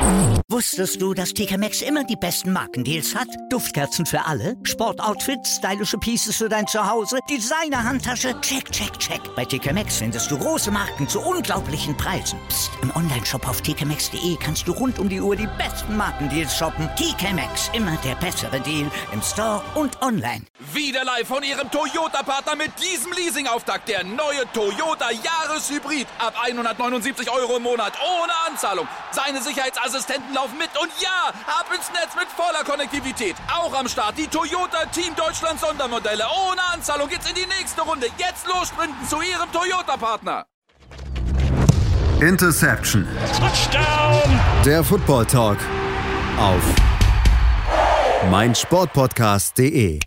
Wusstest du, dass TK Maxx immer die besten Markendeals hat? Duftkerzen für alle, Sportoutfits, stylische Pieces für dein Zuhause, Designer-Handtasche, check, check, check. Bei TK Maxx findest du große Marken zu unglaublichen Preisen. Psst. Im Onlineshop auf tkmaxx.de kannst du rund um die Uhr die besten Markendeals shoppen. TK Maxx, immer der bessere Deal im Store und online. Wieder live von Ihrem Toyota-Partner mit diesem Leasing-Auftakt. Der neue Toyota Jahreshybrid. Ab 179 € im Monat. Ohne Anzahlung. Seine Sicherheitsassistenten laufen mit. Und ja, ab ins Netz mit voller Konnektivität. Auch am Start die Toyota Team Deutschland Sondermodelle. Ohne Anzahlung geht's in die nächste Runde. Jetzt los sprinten zu Ihrem Toyota-Partner. Interception. Touchdown. Der Football Talk auf meinsportpodcast.de.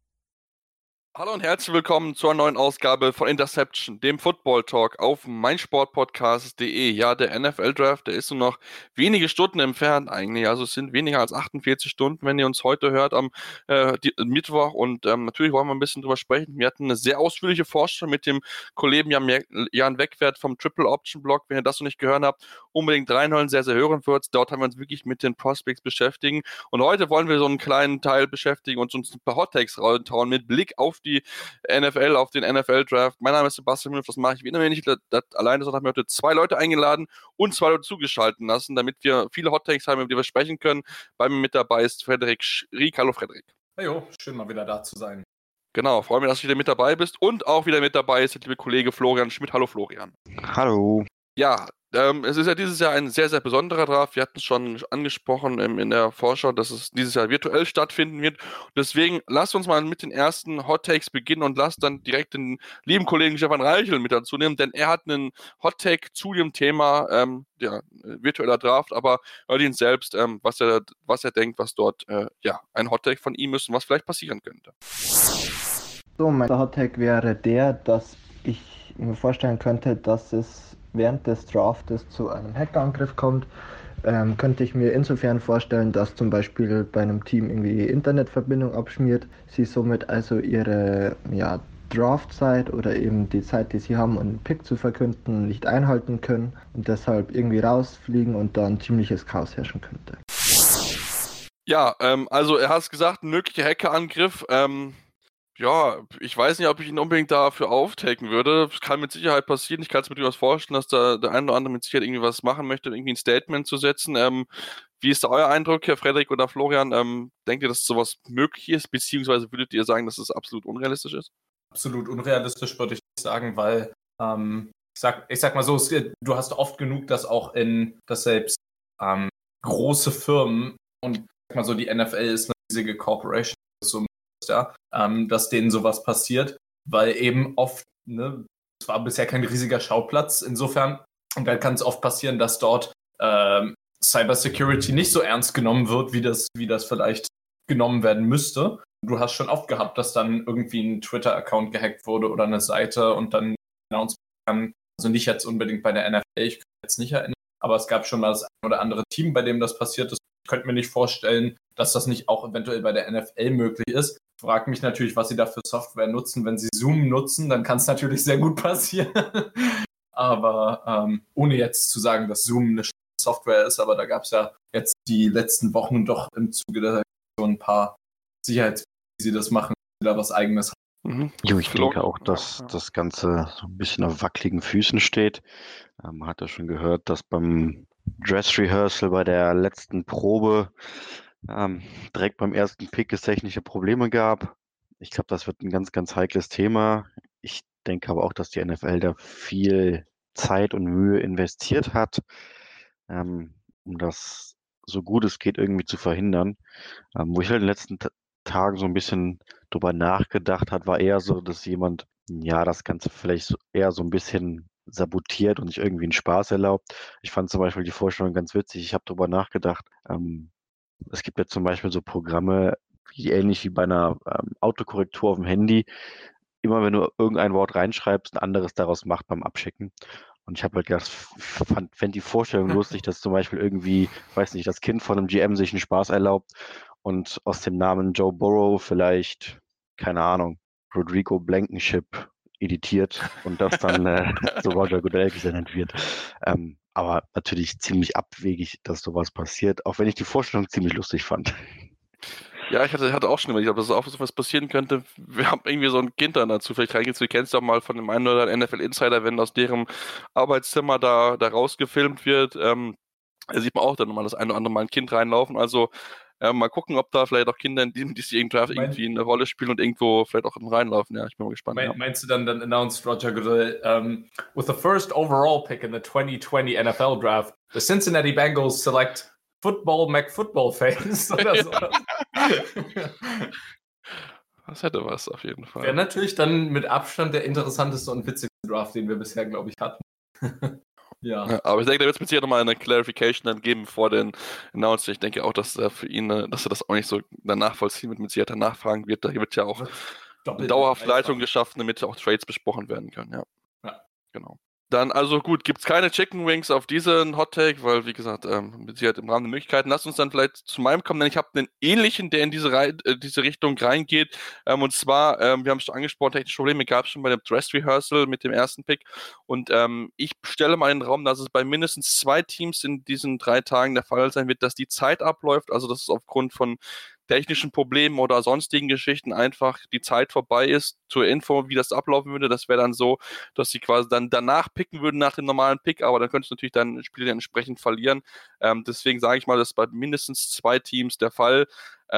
Hallo und herzlich willkommen zur neuen Ausgabe von Interception, dem Football Talk auf meinsportpodcast.de. Ja, der NFL-Draft, der ist nur noch wenige Stunden entfernt eigentlich. Also es sind weniger als 48 Stunden, wenn ihr uns heute hört am Mittwoch. Und natürlich wollen wir ein bisschen drüber sprechen. Wir hatten eine sehr ausführliche Vorstellung mit dem Kollegen Jan Wegwert vom Triple Option Blog. Wenn ihr das noch nicht gehört habt, unbedingt reinholen, sehr, sehr hörenswert. Dort haben wir uns wirklich mit den Prospects beschäftigen. Und heute wollen wir so einen kleinen Teil beschäftigen und uns ein paar Hot Takes raushauen mit Blick auf die NFL, auf den NFL-Draft. Mein Name ist Sebastian Müller, das mache ich wie immer nicht alleine, sondern habe mir heute 2 Leute eingeladen und 2 Leute zugeschaltet lassen, damit wir viele Hot Takes haben, über die wir sprechen können. Bei mir mit dabei ist Frederik Schriek. Hallo Frederik. Hallo, schön mal wieder da zu sein. Genau, freue mich, dass du wieder mit dabei bist und auch wieder mit dabei ist der liebe Kollege Florian Schmidt. Hallo Florian. Hallo. Ja, es ist ja dieses Jahr ein sehr, sehr besonderer Draft. Wir hatten es schon angesprochen in der Vorschau, dass es dieses Jahr virtuell stattfinden wird. Deswegen lasst uns mal mit den ersten Hot Takes beginnen und lasst dann direkt den lieben Kollegen Stefan Reichel mit dazu nehmen, denn er hat einen Hot Take zu dem Thema virtueller Draft, aber hört ihn selbst, was er denkt, was dort ein Hot Take von ihm ist und was vielleicht passieren könnte. So, mein Hot Take wäre der, dass ich mir vorstellen könnte, dass es während des Draftes zu einem Hackerangriff kommt. Könnte ich mir insofern vorstellen, dass zum Beispiel bei einem Team irgendwie die Internetverbindung abschmiert, sie somit also ihre Draftzeit oder eben die Zeit, die sie haben, um einen Pick zu verkünden, nicht einhalten können und deshalb irgendwie rausfliegen und dann ziemliches Chaos herrschen könnte. Ja, also er hat es gesagt, ein möglicher Hackerangriff. Ja, ich weiß nicht, ob ich ihn unbedingt dafür auftaken würde. Es kann mit Sicherheit passieren. Ich kann es mir durchaus vorstellen, dass da der eine oder andere mit Sicherheit irgendwie was machen möchte, irgendwie ein Statement zu setzen. Wie ist da euer Eindruck, Herr Frederik oder Florian? Denkt ihr, dass sowas möglich ist? Beziehungsweise würdet ihr sagen, dass es absolut unrealistisch ist? Absolut unrealistisch würde ich nicht sagen, weil ich sag mal so, du hast oft genug, dass selbst große Firmen und sag mal so, die NFL ist eine riesige Corporation, so dass denen sowas passiert, weil eben oft, es war bisher kein riesiger Schauplatz, insofern, und dann kann es oft passieren, dass dort Cybersecurity nicht so ernst genommen wird, wie das vielleicht genommen werden müsste. Du hast schon oft gehabt, dass dann irgendwie ein Twitter-Account gehackt wurde oder eine Seite und dann announced kann, also nicht jetzt unbedingt bei der NFL, ich kann mich jetzt nicht erinnern, aber es gab schon mal das ein oder andere Team, bei dem das passiert ist. Ich könnte mir nicht vorstellen, dass das nicht auch eventuell bei der NFL möglich ist. Ich frage mich natürlich, was sie da für Software nutzen. Wenn sie Zoom nutzen, dann kann es natürlich sehr gut passieren. Aber ohne jetzt zu sagen, dass Zoom eine Software ist, aber da gab es ja jetzt die letzten Wochen doch im Zuge der so ein paar Sicherheitsfragen, wie sie das machen, wie sie da was Eigenes haben. Jo, ich denke auch, dass das Ganze so ein bisschen auf wackeligen Füßen steht. Man hat ja schon gehört, dass beim Dress Rehearsal bei der letzten Probe direkt beim ersten Pick es technische Probleme gab. Ich glaube, das wird ein ganz, ganz heikles Thema. Ich denke aber auch, dass die NFL da viel Zeit und Mühe investiert hat, um das so gut es geht irgendwie zu verhindern. Wo ich halt in den letzten Tagen so ein bisschen drüber nachgedacht hat, war eher so, dass jemand das Ganze vielleicht eher so ein bisschen sabotiert und sich irgendwie einen Spaß erlaubt. Ich fand zum Beispiel die Vorstellung ganz witzig. Ich habe drüber nachgedacht. Es gibt ja zum Beispiel so Programme, ähnlich wie bei einer Autokorrektur auf dem Handy. Immer wenn du irgendein Wort reinschreibst, ein anderes daraus macht beim Abschicken. Und ich habe halt gedacht, fände die Vorstellung lustig, dass zum Beispiel irgendwie, weiß nicht, das Kind von einem GM sich einen Spaß erlaubt und aus dem Namen Joe Burrow vielleicht, keine Ahnung, Rodrigo Blankenship editiert und das dann so Roger Goodell gesendet wird. aber natürlich ziemlich abwegig, dass sowas passiert, auch wenn ich die Vorstellung ziemlich lustig fand. Ja, ich hatte auch schon überlegt, ob das auch so was passieren könnte. Wir haben irgendwie so ein Kind dann dazu vielleicht reingeht. Du kennst ja mal von dem einen oder anderen NFL-Insider, wenn aus deren Arbeitszimmer da rausgefilmt wird, da sieht man auch dann mal das eine oder andere Mal ein Kind reinlaufen. Also mal gucken, ob da vielleicht auch Kinder in diesem Draft irgendwie eine Rolle spielen und irgendwo vielleicht auch reinlaufen. Ja, ich bin mal gespannt. Meinst du dann announced Roger Goodell, with the first overall pick in the 2020 NFL Draft, the Cincinnati Bengals select Football McFootball-Fans oder so. Das hätte was auf jeden Fall. Wäre natürlich dann mit Abstand der interessanteste und witzigste Draft, den wir bisher, glaube ich, hatten. Ja. Aber ich denke, da wird es mit Sicherheit nochmal eine Clarification dann geben vor den Announcements. Ich denke auch, dass für ihn, dass er das auch nicht so danach vollziehen wird, mit Sicherheit nachfragen wird. Da wird ja auch eine dauerhafte Leitung geschaffen, damit auch Trades besprochen werden können. Ja. Genau. Dann, also gut, gibt es keine Chicken Wings auf diesen Hot Take, weil, wie gesagt, mit Sicherheit im Rahmen der Möglichkeiten. Lasst uns dann vielleicht zu meinem kommen, denn ich habe einen ähnlichen, der in diese Richtung reingeht. Und zwar, wir haben es schon angesprochen, technische Probleme gab es schon bei dem Dress Rehearsal mit dem ersten Pick. Und ich stelle mal in den Raum, dass es bei mindestens 2 Teams in diesen 3 Tagen der Fall sein wird, dass die Zeit abläuft. Also, dass es aufgrund von technischen Problemen oder sonstigen Geschichten einfach die Zeit vorbei ist. Zur Info, wie das ablaufen würde, das wäre dann so, dass sie quasi dann danach picken würden nach dem normalen Pick, aber dann könntest du natürlich dann Spiele entsprechend verlieren. Deswegen sage ich mal, das ist bei mindestens 2 Teams der Fall.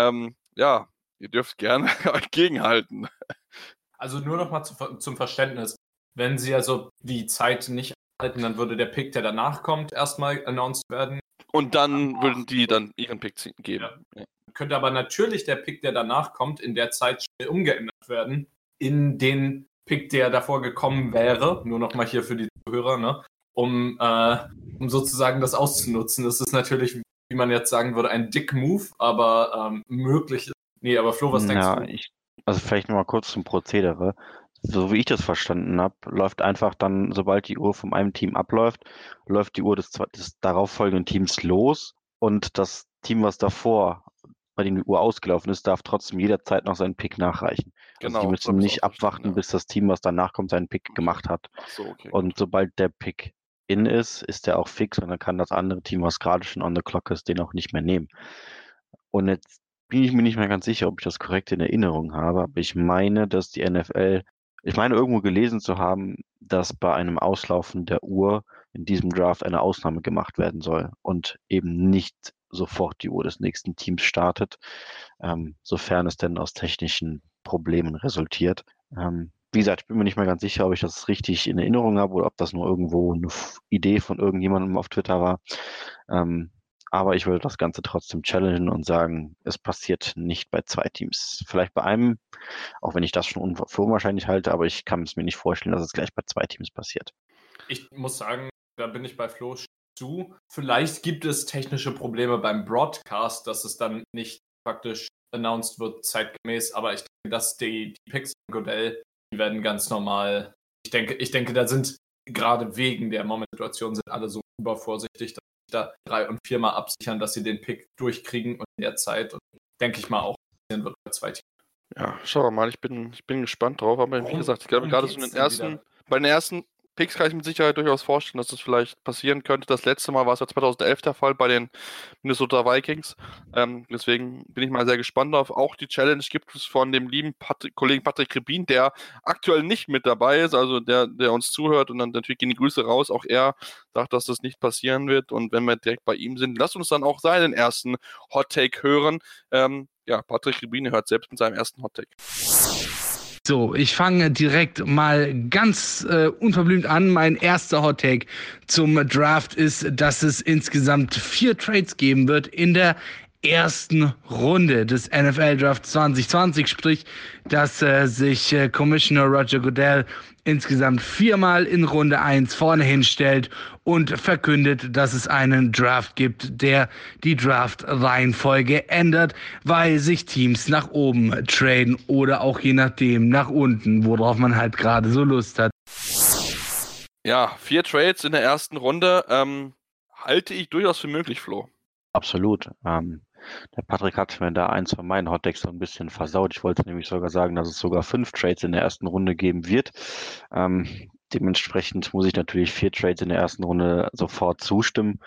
Ja, ihr dürft gerne euch gegenhalten. Also nur noch mal zum Verständnis. Wenn sie also die Zeit nicht halten, dann würde der Pick, der danach kommt, erstmal announced werden. Und dann würden die dann ihren Pick geben. Ja. Könnte aber natürlich der Pick, der danach kommt, in der Zeit schnell umgeändert werden in den Pick, der davor gekommen wäre. Nur noch mal hier für die Zuhörer, ne? Um sozusagen das auszunutzen. Das ist natürlich, wie man jetzt sagen würde, ein Dick-Move, aber möglich. Nee, aber Flo, was denkst du? Also vielleicht noch mal kurz zum Prozedere. So wie ich das verstanden habe, läuft einfach dann, sobald die Uhr von einem Team abläuft, läuft die Uhr des darauffolgenden Teams los und das Team, was davor, bei dem die Uhr ausgelaufen ist, darf trotzdem jederzeit noch seinen Pick nachreichen. Genau, also die müssen nicht abwarten, bis das Team, was danach kommt, seinen Pick gemacht hat. Ach so, okay. Und sobald der Pick in ist der auch fix und dann kann das andere Team, was gerade schon on the clock ist, den auch nicht mehr nehmen. Und jetzt bin ich mir nicht mehr ganz sicher, ob ich das korrekt in Erinnerung habe, aber ich meine, dass die NFL, irgendwo gelesen zu haben, dass bei einem Auslaufen der Uhr in diesem Draft eine Ausnahme gemacht werden soll und eben nicht sofort die Uhr des nächsten Teams startet, sofern es denn aus technischen Problemen resultiert. Wie gesagt, ich bin mir nicht mehr ganz sicher, ob ich das richtig in Erinnerung habe oder ob das nur irgendwo eine Idee von irgendjemandem auf Twitter war. Aber ich würde das Ganze trotzdem challengen und sagen, es passiert nicht bei 2 Teams. Vielleicht bei einem, auch wenn ich das schon für unwahrscheinlich halte, aber ich kann es mir nicht vorstellen, dass es gleich bei 2 Teams passiert. Ich muss sagen, da bin ich bei Flo zu. Vielleicht gibt es technische Probleme beim Broadcast, dass es dann nicht praktisch announced wird zeitgemäß, aber ich denke, dass die Picks von Goodell, die werden ganz normal. Ich denke, da sind gerade wegen der Moment-Situation sind alle so übervorsichtig, dass sie da 3- und 4-mal absichern, dass sie den Pick durchkriegen und in der Zeit, und denke ich mal, auch passieren wird bei 2 Teams. Ja, schauen wir mal, ich bin gespannt drauf, aber wie gesagt, ich glaube gerade so bei den ersten Picks kann ich mit Sicherheit durchaus vorstellen, dass das vielleicht passieren könnte. Das letzte Mal war es ja 2011 der Fall bei den Minnesota Vikings. Deswegen bin ich mal sehr gespannt auf. Auch die Challenge gibt es von dem lieben Kollegen Patrick Rebin, der aktuell nicht mit dabei ist, also der uns zuhört, und dann natürlich gehen die Grüße raus. Auch er sagt, dass das nicht passieren wird, und wenn wir direkt bei ihm sind, lasst uns dann auch seinen ersten Hot Take hören. Patrick Rebin hört selbst mit seinem ersten Hot Take. So, ich fange direkt mal ganz unverblümt an. Mein erster Hot Take zum Draft ist, dass es insgesamt 4 Trades geben wird in der ersten Runde des NFL Draft 2020, sprich, dass sich Commissioner Roger Goodell insgesamt 4-mal in Runde 1 vorne hinstellt und verkündet, dass es einen Draft gibt, der die Draft-Reihenfolge ändert, weil sich Teams nach oben traden oder auch je nachdem nach unten, worauf man halt gerade so Lust hat. Ja, 4 Trades in der ersten Runde halte ich durchaus für möglich, Flo. Absolut. Der Patrick hat mir da eins von meinen Hottakes so ein bisschen versaut. Ich wollte nämlich sogar sagen, dass es sogar 5 Trades in der ersten Runde geben wird. Dementsprechend muss ich natürlich 4 Trades in der ersten Runde sofort zustimmen.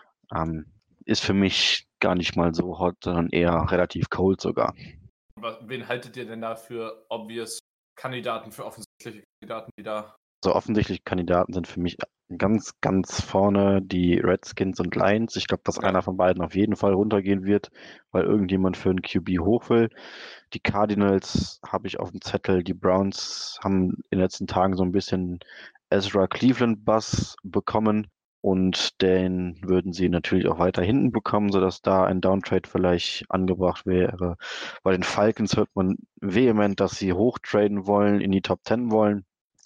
Ist für mich gar nicht mal so hot, sondern eher relativ cold sogar. Wen haltet ihr denn da für obvious Kandidaten, für offensichtliche Kandidaten, die da... So offensichtliche Kandidaten sind für mich ganz, ganz vorne die Redskins und Lions. Ich glaube, dass einer von beiden auf jeden Fall runtergehen wird, weil irgendjemand für einen QB hoch will. Die Cardinals habe ich auf dem Zettel. Die Browns haben in den letzten Tagen so ein bisschen Ezra Cleveland-Buzz bekommen und den würden sie natürlich auch weiter hinten bekommen, sodass da ein Downtrade vielleicht angebracht wäre. Bei den Falcons hört man vehement, dass sie hochtraden wollen, in die Top 10 wollen.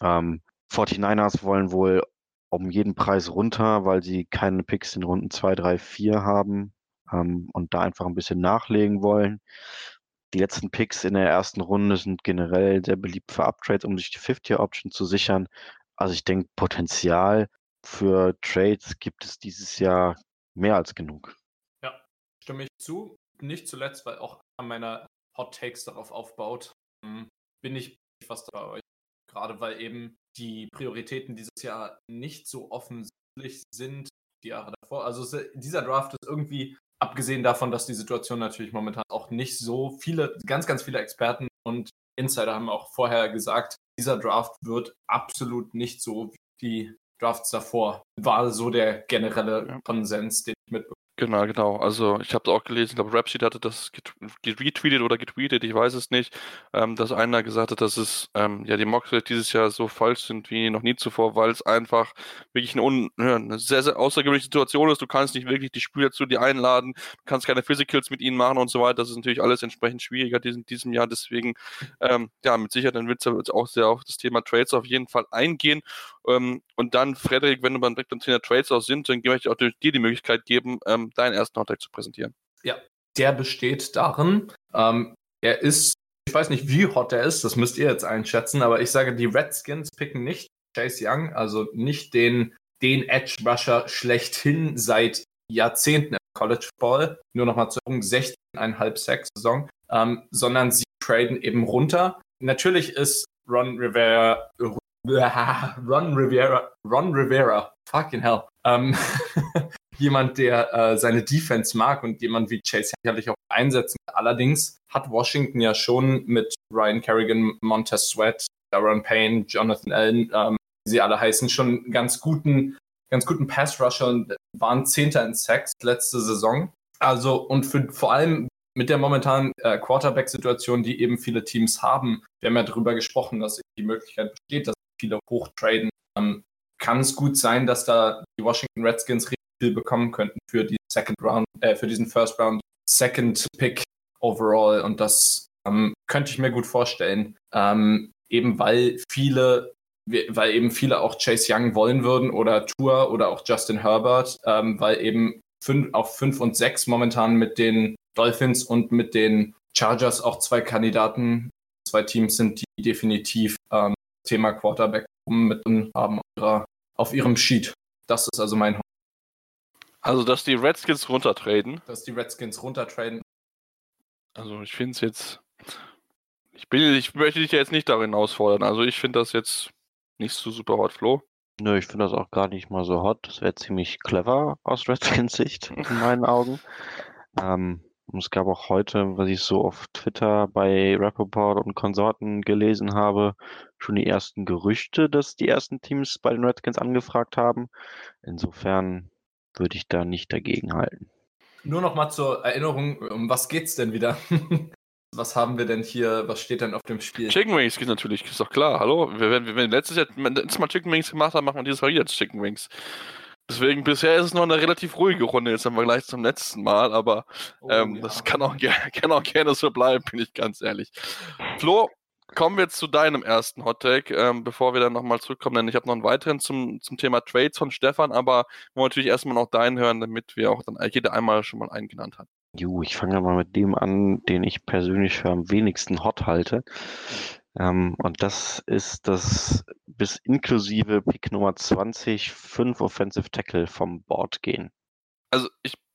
49ers wollen wohl um jeden Preis runter, weil sie keine Picks in Runden 2, 3, 4 haben und da einfach ein bisschen nachlegen wollen. Die letzten Picks in der ersten Runde sind generell sehr beliebt für Uptrades, um sich die 50-Year-Option zu sichern. Also ich denke, Potenzial für Trades gibt es dieses Jahr mehr als genug. Ja, stimme ich zu. Nicht zuletzt, weil auch einer meiner Hot Takes darauf aufbaut, bin ich fast bei euch. Gerade weil eben die Prioritäten dieses Jahr nicht so offensichtlich sind, die Jahre davor. Also dieser Draft ist irgendwie, abgesehen davon, dass die Situation natürlich momentan auch nicht so viele, ganz, ganz viele Experten und Insider haben auch vorher gesagt, dieser Draft wird absolut nicht so wie die Drafts davor. War so der generelle Konsens, den ich mitbekomme. Genau. Also ich habe es auch gelesen, ich glaube, Rapsheet hatte das retweetet oder getweetet, ich weiß es nicht, dass einer gesagt hat, dass es die Mocks dieses Jahr so falsch sind wie noch nie zuvor, weil es einfach wirklich eine sehr, sehr außergewöhnliche Situation ist. Du kannst nicht wirklich die Spieler zu dir einladen, du kannst keine Physicals mit ihnen machen und so weiter. Das ist natürlich alles entsprechend schwieriger in diesem Jahr. Deswegen, mit Sicherheit dann wird es auch sehr auf das Thema Trades auf jeden Fall eingehen. Und dann, Frederik, wenn du beim direkt beim Thema Trades auch sind, dann möchte ich auch dir die Möglichkeit geben, deinen ersten Hottag zu präsentieren. Ja, der besteht darin, er ist, ich weiß nicht, wie hot er ist, das müsst ihr jetzt einschätzen, aber ich sage, die Redskins picken nicht Chase Young, also nicht den Edge-Rusher schlechthin seit Jahrzehnten im College Ball, nur nochmal zur Erinnerung, 16,5 Sack-Saison, sondern sie traden eben runter. Natürlich ist Ron Rivera, fucking hell, jemand, der seine Defense mag und jemand wie Chase sicherlich auch einsetzen. Allerdings hat Washington ja schon mit Ryan Kerrigan, Montez Sweat, Daron Payne, Jonathan Allen, wie sie alle heißen, schon ganz guten Pass-Rusher und waren 10. in Sacks letzte Saison. Also und vor allem mit der momentanen Quarterback-Situation, die eben viele Teams haben, wir haben ja darüber gesprochen, dass die Möglichkeit besteht, dass viele hochtraden, kann es gut sein, dass da die Washington Redskins richtig viel bekommen könnten für die für diesen First Round, Second Pick overall. Und das könnte ich mir gut vorstellen. Eben weil eben viele auch Chase Young wollen würden oder Tua oder auch Justin Herbert, weil eben 5 und 6 momentan mit den Dolphins und mit den Chargers auch 2 Kandidaten, 2 Teams sind, die definitiv Thema Quarterback mit haben auf ihrem Sheet. Das ist also mein Hoffnung. Also, dass die Redskins runtertraden. Also, ich finde es jetzt... Ich möchte dich ja jetzt nicht darin herausfordern. Also, ich finde das jetzt nicht so super hot, Flo. Nö, ich finde das auch gar nicht mal so hot. Das wäre ziemlich clever aus Redskins Sicht, in meinen Augen. Und es gab auch heute, was ich so auf Twitter bei Rappaport und Konsorten gelesen habe, schon die ersten Gerüchte, dass die ersten Teams bei den Redskins angefragt haben. Insofern würde ich da nicht dagegen halten. Nur noch mal zur Erinnerung, um was geht's denn wieder? Was haben wir denn hier, was steht denn auf dem Spiel? Chicken Wings geht natürlich, ist doch klar, hallo? Wenn letztes Mal Chicken Wings gemacht haben, machen wir dieses Mal wieder Chicken Wings. Deswegen, bisher ist es noch eine relativ ruhige Runde jetzt im Vergleich zum letzten Mal, aber das kann auch gerne so bleiben, bin ich ganz ehrlich. Flo, kommen wir zu deinem ersten Hottake, bevor wir dann nochmal zurückkommen, denn ich habe noch einen weiteren zum Thema Trades von Stefan, aber wir wollen natürlich erstmal noch deinen hören, damit wir auch dann jeder einmal schon mal einen genannt haben. Ich fange mal mit dem an, den ich persönlich für am wenigsten hot halte. Und das ist das bis inklusive Pick Nummer 20 5 Offensive Tackle vom Board gehen. Also ich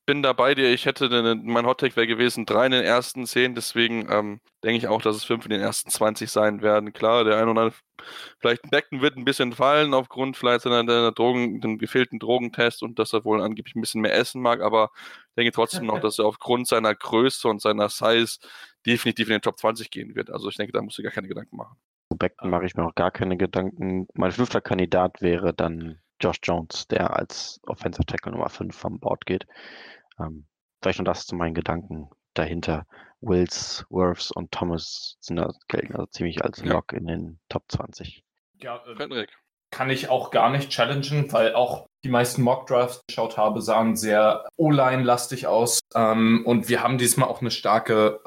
bin da bei dir. Ich hätte, mein Hottake wäre gewesen 3 in den ersten 10, deswegen denke ich auch, dass es 5 in den ersten 20 sein werden. Klar, der eine oder andere, vielleicht ein Becken wird ein bisschen fallen aufgrund vielleicht seiner dem gefehlten Drogentest und dass er wohl angeblich ein bisschen mehr essen mag, aber ich denke trotzdem noch, dass er aufgrund seiner Größe und seiner Size definitiv in den Top 20 gehen wird. Also ich denke, da musst du gar keine Gedanken machen. Becken mache ich mir auch gar keine Gedanken. Mein 5. Kandidat wäre dann Josh Jones, der als Offensive Tackle Nummer 5 vom Board geht. Vielleicht nur das zu meinen Gedanken dahinter. Wills, Wirfs und Thomas gelten also ziemlich als Lock in den Top 20. Ja, Frederik. Kann ich auch gar nicht challengen, weil auch die meisten Mock-Drafts, die ich geschaut habe, sahen sehr O-Line-lastig aus. Und wir haben diesmal auch eine starke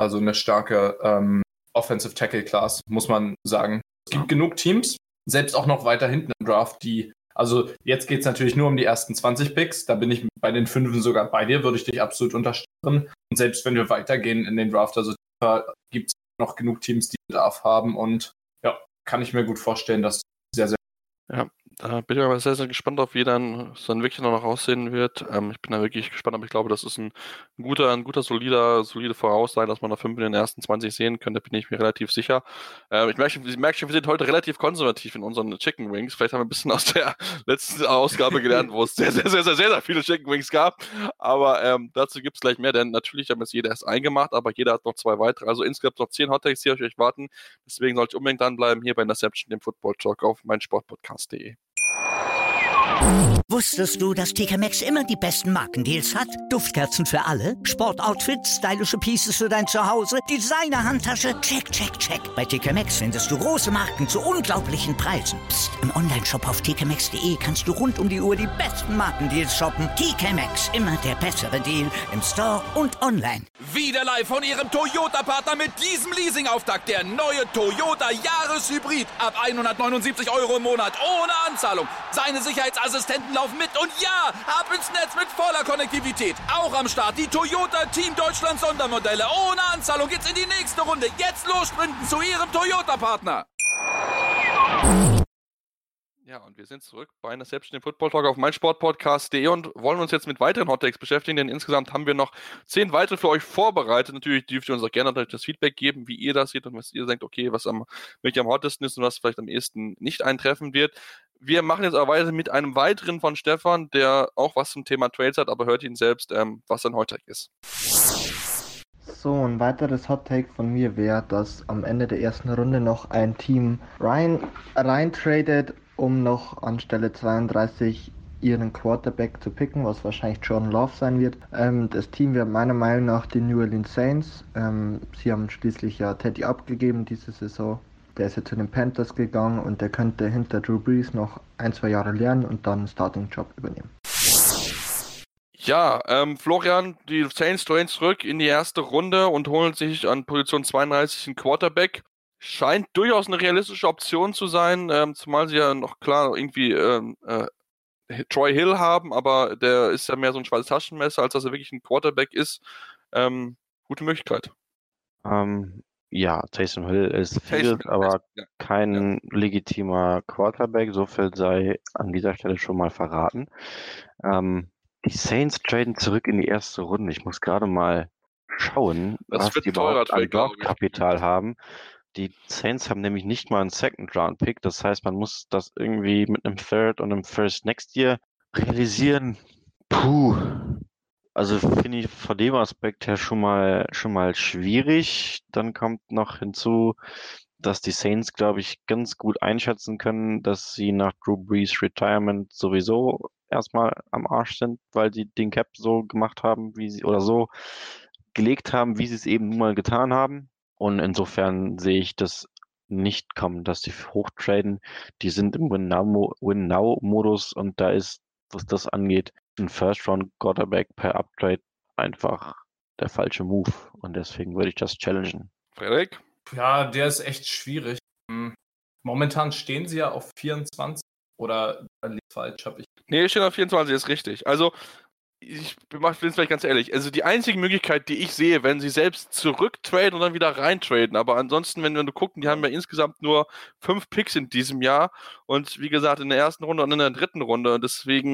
Offensive Tackle Class, muss man sagen. Es gibt genug Teams, selbst auch noch weiter hinten im Draft, also jetzt geht es natürlich nur um die ersten 20 Picks, da bin ich bei den 5 sogar bei dir, würde ich dich absolut unterstützen. Und selbst wenn wir weitergehen in den Draft, also gibt es noch genug Teams, die Bedarf haben und ja, kann ich mir gut vorstellen, dass sehr, sehr... Ja, da bin ich aber sehr, sehr gespannt auf, wie dann wirklich noch aussehen wird. Ich bin da wirklich gespannt, aber ich glaube, das ist ein guter, solide Voraussage, dass man da 5 in den ersten 20 sehen könnte, bin ich mir relativ sicher. Ich merke schon, wir sind heute relativ konservativ in unseren Chicken Wings. Vielleicht haben wir ein bisschen aus der letzten Ausgabe gelernt, wo es sehr, sehr, sehr, sehr, sehr viele Chicken Wings gab. Aber dazu gibt es gleich mehr, denn natürlich haben jetzt jeder erst eingemacht, aber jeder hat noch 2 weitere. Also insgesamt noch 10 Hot Takes, die euch warten. Deswegen sollte ich unbedingt dranbleiben hier bei Interception, dem Football Talk auf meinsportpodcast.de. Wusstest du, dass TK Maxx immer die besten Markendeals hat? Duftkerzen für alle, Sportoutfits, stylische Pieces für dein Zuhause, Designer-Handtasche, check, check, check. Bei TK Maxx findest du große Marken zu unglaublichen Preisen. Psst. Im Onlineshop auf tkmaxx.de kannst du rund um die Uhr die besten Markendeals shoppen. TK Maxx, immer der bessere Deal im Store und online. Wieder live von Ihrem Toyota-Partner mit diesem Leasing-Auftakt. Der neue Toyota Jahreshybrid. Ab 179 € im Monat ohne Anzahlung. Seine Sicherheitsassistenten laufen mit und ja, ab ins Netz mit voller Konnektivität. Auch am Start die Toyota Team Deutschland Sondermodelle. Ohne Anzahlung geht's in die nächste Runde. Jetzt los sprinten zu Ihrem Toyota-Partner. Ja, und wir sind zurück bei einer selbst dem Football Talk auf meinsportpodcast.de und wollen uns jetzt mit weiteren Hottakes beschäftigen, denn insgesamt haben wir noch 10 weitere für euch vorbereitet. Natürlich dürft ihr uns auch gerne das Feedback geben, wie ihr das seht und was ihr denkt, okay, was wirklich am hottesten ist und was vielleicht am ehesten nicht eintreffen wird. Wir machen jetzt aber weiter mit einem weiteren von Stefan, der auch was zum Thema Trades hat, aber hört ihn selbst, was sein Hottake ist. So, ein weiteres Hot-Take von mir wäre, dass am Ende der ersten Runde noch ein Team reintradet, um noch an Stelle 32 ihren Quarterback zu picken, was wahrscheinlich Jordan Love sein wird. Das Team wäre meiner Meinung nach die New Orleans Saints. Sie haben schließlich ja Teddy abgegeben diese Saison. Der ist ja zu den Panthers gegangen und der könnte hinter Drew Brees noch 1-2 Jahre lernen und dann einen Starting-Job übernehmen. Ja, Florian, die Saints traden zurück in die erste Runde und holen sich an Position 32 einen Quarterback. Scheint durchaus eine realistische Option zu sein, zumal sie ja noch klar irgendwie Troy Hill haben, aber der ist ja mehr so ein schwarzes Taschenmesser, als dass er wirklich ein Quarterback ist. Gute Möglichkeit. Ja, Taysom Hill ist viel, aber kein legitimer Quarterback. So viel sei an dieser Stelle schon mal verraten. Die Saints traden zurück in die erste Runde. Ich muss gerade mal schauen, was die überhaupt an Draftkapital haben. Die Saints haben nämlich nicht mal einen Second-Round-Pick. Das heißt, man muss das irgendwie mit einem Third und einem First Next Year realisieren. Also finde ich von dem Aspekt her schon mal schwierig. Dann kommt noch hinzu, dass die Saints, glaube ich, ganz gut einschätzen können, dass sie nach Drew Brees Retirement sowieso erstmal am Arsch sind, weil sie den Cap so gemacht haben, so gelegt haben, wie sie es eben nun mal getan haben. Und insofern sehe ich das nicht kommen, dass die hochtraden. Die sind im Win-Now-Modus und da ist, was das angeht, ein First-Round-Quarterback per Uptrade einfach der falsche Move. Und deswegen würde ich das challengen. Frederik? Ja, der ist echt schwierig. Momentan stehen sie ja auf 24 oder falsch habe ich. Nee, stehen auf 24, ist richtig. Also, ich bin es vielleicht ganz ehrlich. Also, die einzige Möglichkeit, die ich sehe, wenn sie selbst zurücktraden und dann wieder reintraden. Aber ansonsten, wenn du guckst, die haben ja insgesamt nur 5 Picks in diesem Jahr. Und wie gesagt, in der ersten Runde und in der dritten Runde. Und deswegen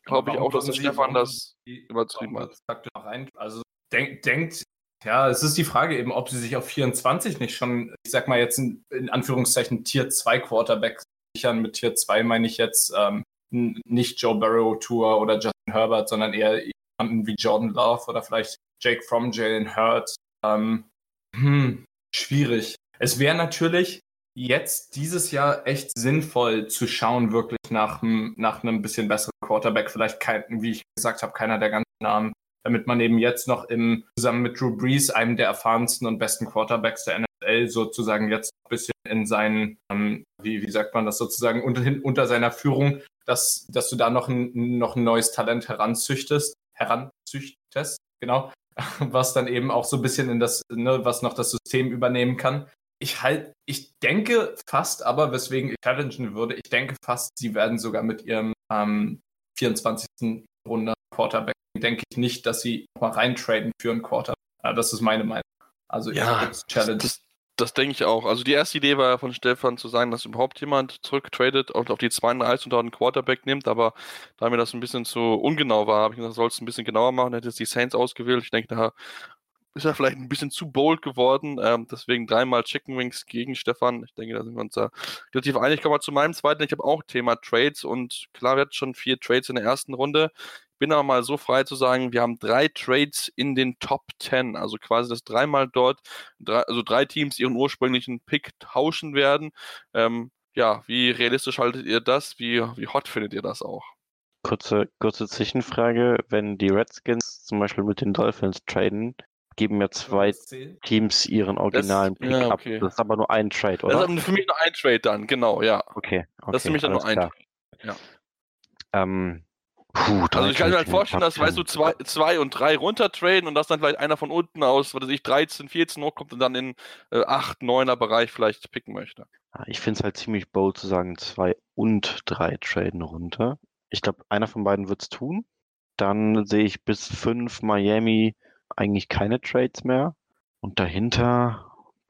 glaube ich auch, dass Stefan das übertrieben hat. Also denkt, ja, es ist die Frage eben, ob sie sich auf 24 nicht schon, ich sag mal jetzt in Anführungszeichen Tier 2 Quarterback sichern. Mit Tier 2 meine ich jetzt nicht Joe Burrow, Tua oder Justin Herbert, sondern eher jemanden wie Jordan Love oder vielleicht Jake Fromm, Jalen Hurts. Schwierig. Es wäre natürlich jetzt dieses Jahr echt sinnvoll zu schauen, wirklich nach einem bisschen besseren Quarterback. Vielleicht wie ich gesagt habe, keiner der ganzen Namen, damit man eben jetzt noch zusammen mit Drew Brees, einem der erfahrensten und besten Quarterbacks der NFL, sozusagen jetzt ein bisschen in seinen, wie sagt man das, sozusagen unter seiner Führung, dass du da noch ein neues Talent heranzüchtest, genau, was dann eben auch so ein bisschen in das, was noch das System übernehmen kann. Ich denke fast, aber weswegen ich challengen würde, ich denke fast, sie werden sogar mit ihrem 24. Runde Quarterback, denke ich nicht, dass sie mal reintraden für einen Quarterback. Das ist meine Meinung. Also ich challenge. Das denke ich auch. Also die erste Idee war ja von Stefan zu sagen, dass überhaupt jemand zurücktradet und auf die 32 und dort einen Quarterback nimmt, aber da mir das ein bisschen zu ungenau war, habe ich gesagt, sollst du ein bisschen genauer machen, hätte jetzt die Saints ausgewählt. Ich denke, da ist er vielleicht ein bisschen zu bold geworden, deswegen 3-mal Chicken Wings gegen Stefan. Ich denke, da sind wir uns da relativ einig. Kommen wir zu meinem zweiten. Ich habe auch Thema Trades und klar, wir hatten schon 4 Trades in der ersten Runde. Bin aber mal so frei zu sagen, wir haben 3 Trades in den Top 10, also quasi das 3-mal dort, 3 Teams ihren ursprünglichen Pick tauschen werden. Wie realistisch haltet ihr das? Wie hot findet ihr das auch? Kurze Zwischenfrage, wenn die Redskins zum Beispiel mit den Dolphins traden, geben ja 2 Teams ihren originalen Pick ab. Das ist aber nur ein Trade, oder? Das ist für mich nur ein Trade dann, genau, ja. Okay. Das ist für mich dann nur ein Trade. Ja. Also ich kann mir halt vorstellen, dass, weißt du, 2 und 3 runtertraden und dass dann vielleicht einer von unten aus, 13, 14 hochkommt und dann in 8, 9er Bereich vielleicht picken möchte. Ich finde es halt ziemlich bold zu sagen, 2 und 3 traden runter. Ich glaube, einer von beiden wird es tun. Dann sehe ich bis 5 Miami eigentlich keine Trades mehr. Und dahinter,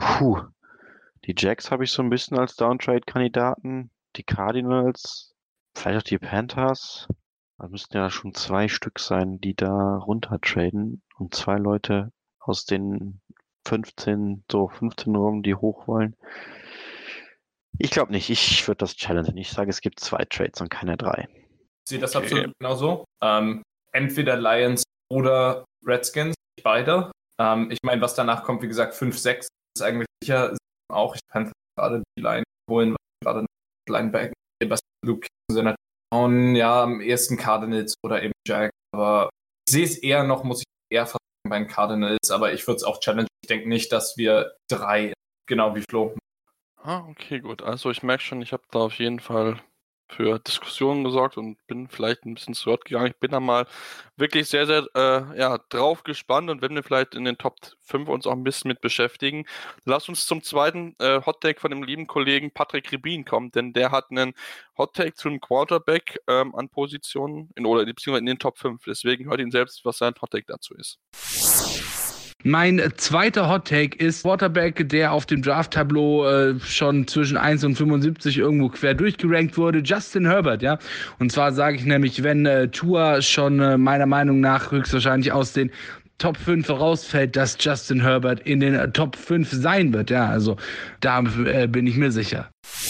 die Jacks habe ich so ein bisschen als Downtrade-Kandidaten. Die Cardinals, vielleicht auch die Panthers. Da müssten ja schon 2 Stück sein, die da runtertraden. Und 2 Leute aus den 15 rum, die hoch wollen. Ich glaube nicht. Ich würde das challengen. Ich sage, es gibt 2 Trades und keine 3. Ich sehe das absolut genauso. Entweder Lions oder Redskins, beide. Ich meine, was danach kommt, wie gesagt, 5, 6 ist eigentlich sicher auch. Ich kann gerade die Line holen, gerade Linebacker, Luke sind am ehesten Cardinals oder eben Jack. Aber ich sehe es eher noch, muss ich eher versuchen bei den Cardinals, aber ich würde es auch challengen. Ich denke nicht, dass wir 3, genau wie Flo. Okay, gut. Also ich merke schon, ich habe da auf jeden Fall für Diskussionen gesorgt und bin vielleicht ein bisschen zu Wort gegangen. Ich bin da mal wirklich sehr, sehr drauf gespannt und wenn wir vielleicht in den Top 5 uns auch ein bisschen mit beschäftigen. Lass uns zum zweiten Hot-Take von dem lieben Kollegen Patrick Ribin kommen, denn der hat einen Hot-Take zu einem Quarterback an Positionen beziehungsweise in den Top 5. Deswegen hört ihn selbst, was sein Hot-Take dazu ist. Mein zweiter Hot-Take ist Quarterback, der auf dem Draft-Tableau schon zwischen 1 und 75 irgendwo quer durchgerankt wurde, Justin Herbert, ja. Und zwar sage ich nämlich, wenn Tua schon meiner Meinung nach höchstwahrscheinlich aus den Top 5 rausfällt, dass Justin Herbert in den Top 5 sein wird, ja. Also da bin ich mir sicher.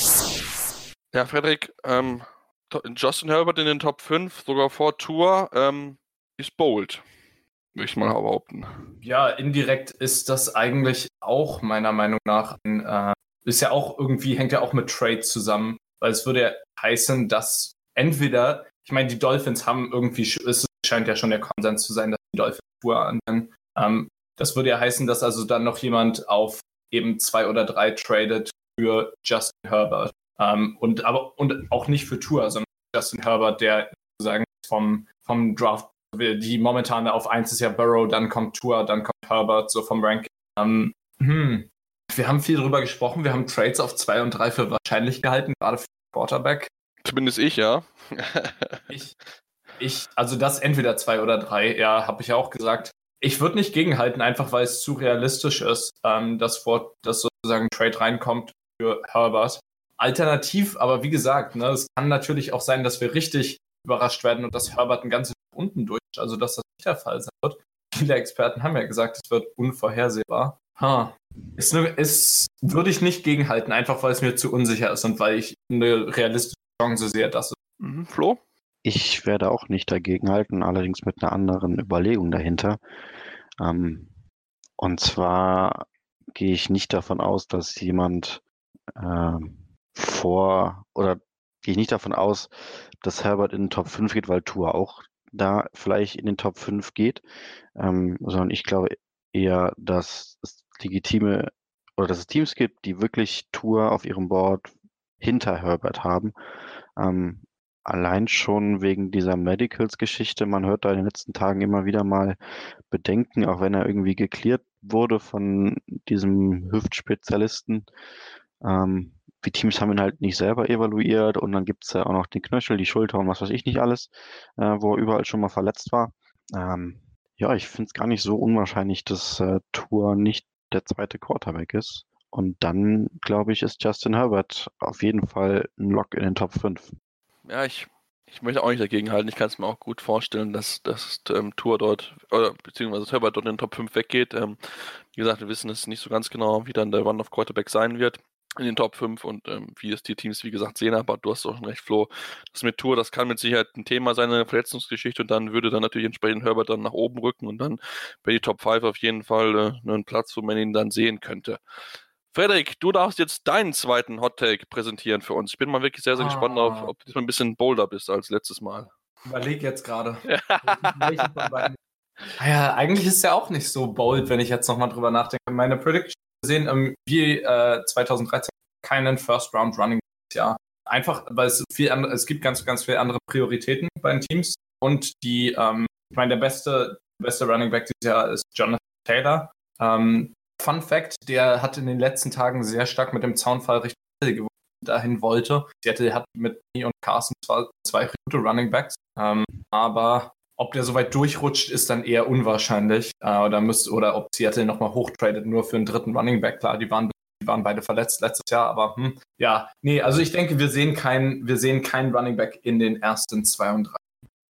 Ja, Frederik, Justin Herbert in den Top 5, sogar vor Tua, ist bold. Würde ich mal behaupten. Ja, indirekt ist das eigentlich auch meiner Meinung nach ist ja auch irgendwie, hängt ja auch mit Trades zusammen, weil es würde ja heißen, dass entweder, ich meine, die Dolphins haben irgendwie, es scheint ja schon der Konsens zu sein, dass die Dolphins Tour anwenden. Das würde ja heißen, dass also dann noch jemand auf eben 2 oder 3 tradet für Justin Herbert. Und auch nicht für Tour, sondern Justin Herbert, der sozusagen vom Draft, die momentan auf 1 ist ja Burrow, dann kommt Tua, dann kommt Herbert, so vom Ranking. Wir haben viel drüber gesprochen, wir haben Trades auf 2 und 3 für wahrscheinlich gehalten, gerade für Quarterback. Zumindest ich, ja. Also das entweder 2 oder 3, ja, habe ich ja auch gesagt. Ich würde nicht gegenhalten, einfach weil es zu realistisch ist, dass sozusagen ein Trade reinkommt für Herbert. Alternativ, aber wie gesagt, es kann natürlich auch sein, dass wir richtig überrascht werden und dass Herbert ein ganzes unten durch, also dass das nicht der Fall sein wird. Viele Experten haben ja gesagt, es wird unvorhersehbar. Ist würde ich nicht gegenhalten, einfach weil es mir zu unsicher ist und weil ich eine realistische Chance sehe, dass es. Flo? Ich werde auch nicht dagegen halten, allerdings mit einer anderen Überlegung dahinter. Und zwar gehe ich nicht davon aus, dass jemand gehe ich nicht davon aus, dass Herbert in den Top 5 geht, weil Tua auch da vielleicht in den Top 5 geht, sondern ich glaube eher, dass es dass es Teams gibt, die wirklich Tua auf ihrem Board hinter Herbert haben. Allein schon wegen dieser Medicals-Geschichte. Man hört da in den letzten Tagen immer wieder mal Bedenken, auch wenn er irgendwie geklärt wurde von diesem Hüftspezialisten. Die Teams haben ihn halt nicht selber evaluiert und dann gibt es ja auch noch den Knöchel, die Schulter und was weiß ich nicht alles, wo er überall schon mal verletzt war. Ich finde es gar nicht so unwahrscheinlich, dass Tua nicht der zweite Quarterback ist. Und dann, glaube ich, ist Justin Herbert auf jeden Fall ein Lock in den Top 5. Ja, ich möchte auch nicht dagegen halten. Ich kann es mir auch gut vorstellen, dass Tua dort, beziehungsweise Herbert dort in den Top 5 weggeht. Wie gesagt, wir wissen es nicht so ganz genau, wie dann der Run of Quarterback sein wird in den Top 5 und wie es die Teams, wie gesagt, sehen. Aber du hast auch schon recht, Flo. Das mit Tua, das kann mit Sicherheit ein Thema sein, eine Verletzungsgeschichte, und dann würde dann natürlich entsprechend Herbert dann nach oben rücken und dann bei die Top 5 auf jeden Fall einen Platz, wo man ihn dann sehen könnte. Frederik, du darfst jetzt deinen zweiten Hot-Take präsentieren für uns. Ich bin mal wirklich sehr, sehr gespannt darauf, ob du diesmal ein bisschen bolder bist als letztes Mal. Überleg jetzt gerade. Eigentlich ist es ja auch nicht so bold, wenn ich jetzt nochmal drüber nachdenke. Meine Prediction sehen wie 2013 keinen First-Round Running Back Jahr. Einfach, weil es gibt ganz, ganz viele andere Prioritäten bei den Teams. Und der beste Running Back dieses Jahr ist Jonathan Taylor. Fun Fact, der hat in den letzten Tagen sehr stark mit dem Zaunfall Richtung dahin wollte. Seattle hat mit mir und Carson zwar 2 gute Running Backs, aber ob der so weit durchrutscht, ist dann eher unwahrscheinlich. Oder ob Seattle nochmal hochtradet, nur für einen dritten Running Back. Klar, die waren beide verletzt letztes Jahr, aber also ich denke, wir sehen keinen Running Back in den ersten 2 und 3.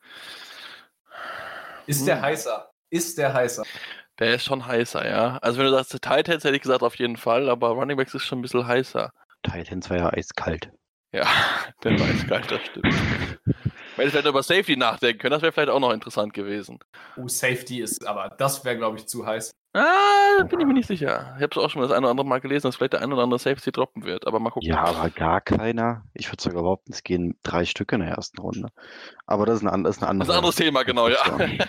Ist der heißer? Der ist schon heißer, ja. Also wenn du sagst Titans, hätte ich gesagt auf jeden Fall, aber Running Backs ist schon ein bisschen heißer. Titans war ja eiskalt. Ja, der war eiskalt, das stimmt. Wenn ich vielleicht über Safety nachdenken können, das wäre vielleicht auch noch interessant gewesen. Safety das wäre, glaube ich, zu heiß. Bin ich mir nicht sicher. Ich habe es auch schon mal das eine oder andere Mal gelesen, dass vielleicht der ein oder andere Safety droppen wird, aber mal gucken. Ja, aber gar keiner. Ich würde sogar behaupten, es gehen 3 Stück in der ersten Runde. Aber das ist ein anderes Thema, genau, ja.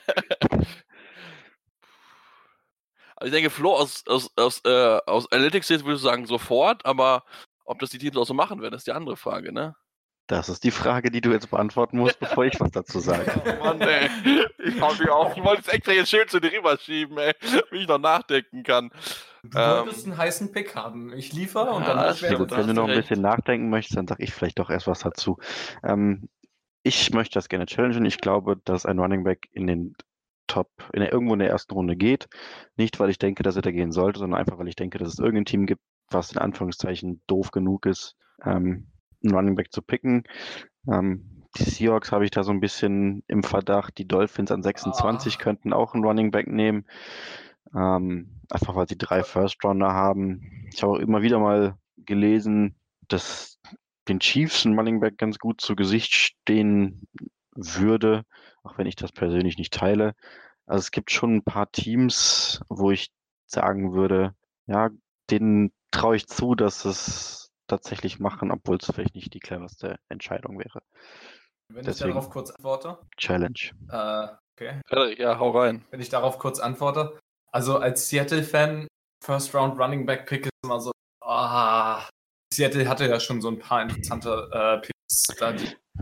Also ich denke, Flo, aus Analytics würde ich sagen sofort, aber ob das die Teams auch so machen werden, ist die andere Frage, ne? Das ist die Frage, die du jetzt beantworten musst, bevor ich was dazu sage. Oh Mann, ey. Ich wollte es extra jetzt schön zu dir rüberschieben, ey, wie ich noch nachdenken kann. Du wolltest einen heißen Pick haben. Ich liefere und dann... Wenn du noch ein bisschen nachdenken möchtest, dann sage ich vielleicht doch erst was dazu. Ich möchte das gerne challengen. Ich glaube, dass ein Running Back irgendwo in der ersten Runde geht. Nicht, weil ich denke, dass er da gehen sollte, sondern einfach, weil ich denke, dass es irgendein Team gibt, was in Anführungszeichen doof genug ist, einen Running Back zu picken. Die Seahawks habe ich da so ein bisschen im Verdacht. Die Dolphins an 26 könnten auch einen Running Back nehmen. Einfach, weil sie 3 First-Rounder haben. Ich habe auch immer wieder mal gelesen, dass den Chiefs ein Running Back ganz gut zu Gesicht stehen würde, auch wenn ich das persönlich nicht teile. Also es gibt schon ein paar Teams, wo ich sagen würde, ja, denen traue ich zu, dass es tatsächlich machen, obwohl es vielleicht nicht die cleverste Entscheidung wäre. Wenn ich darauf kurz antworte? Challenge. Okay. Ja, hau rein. Wenn ich darauf kurz antworte. Also als Seattle-Fan, First-Round Running Back Pick ist immer so, Seattle hatte ja schon so ein paar interessante Picks da.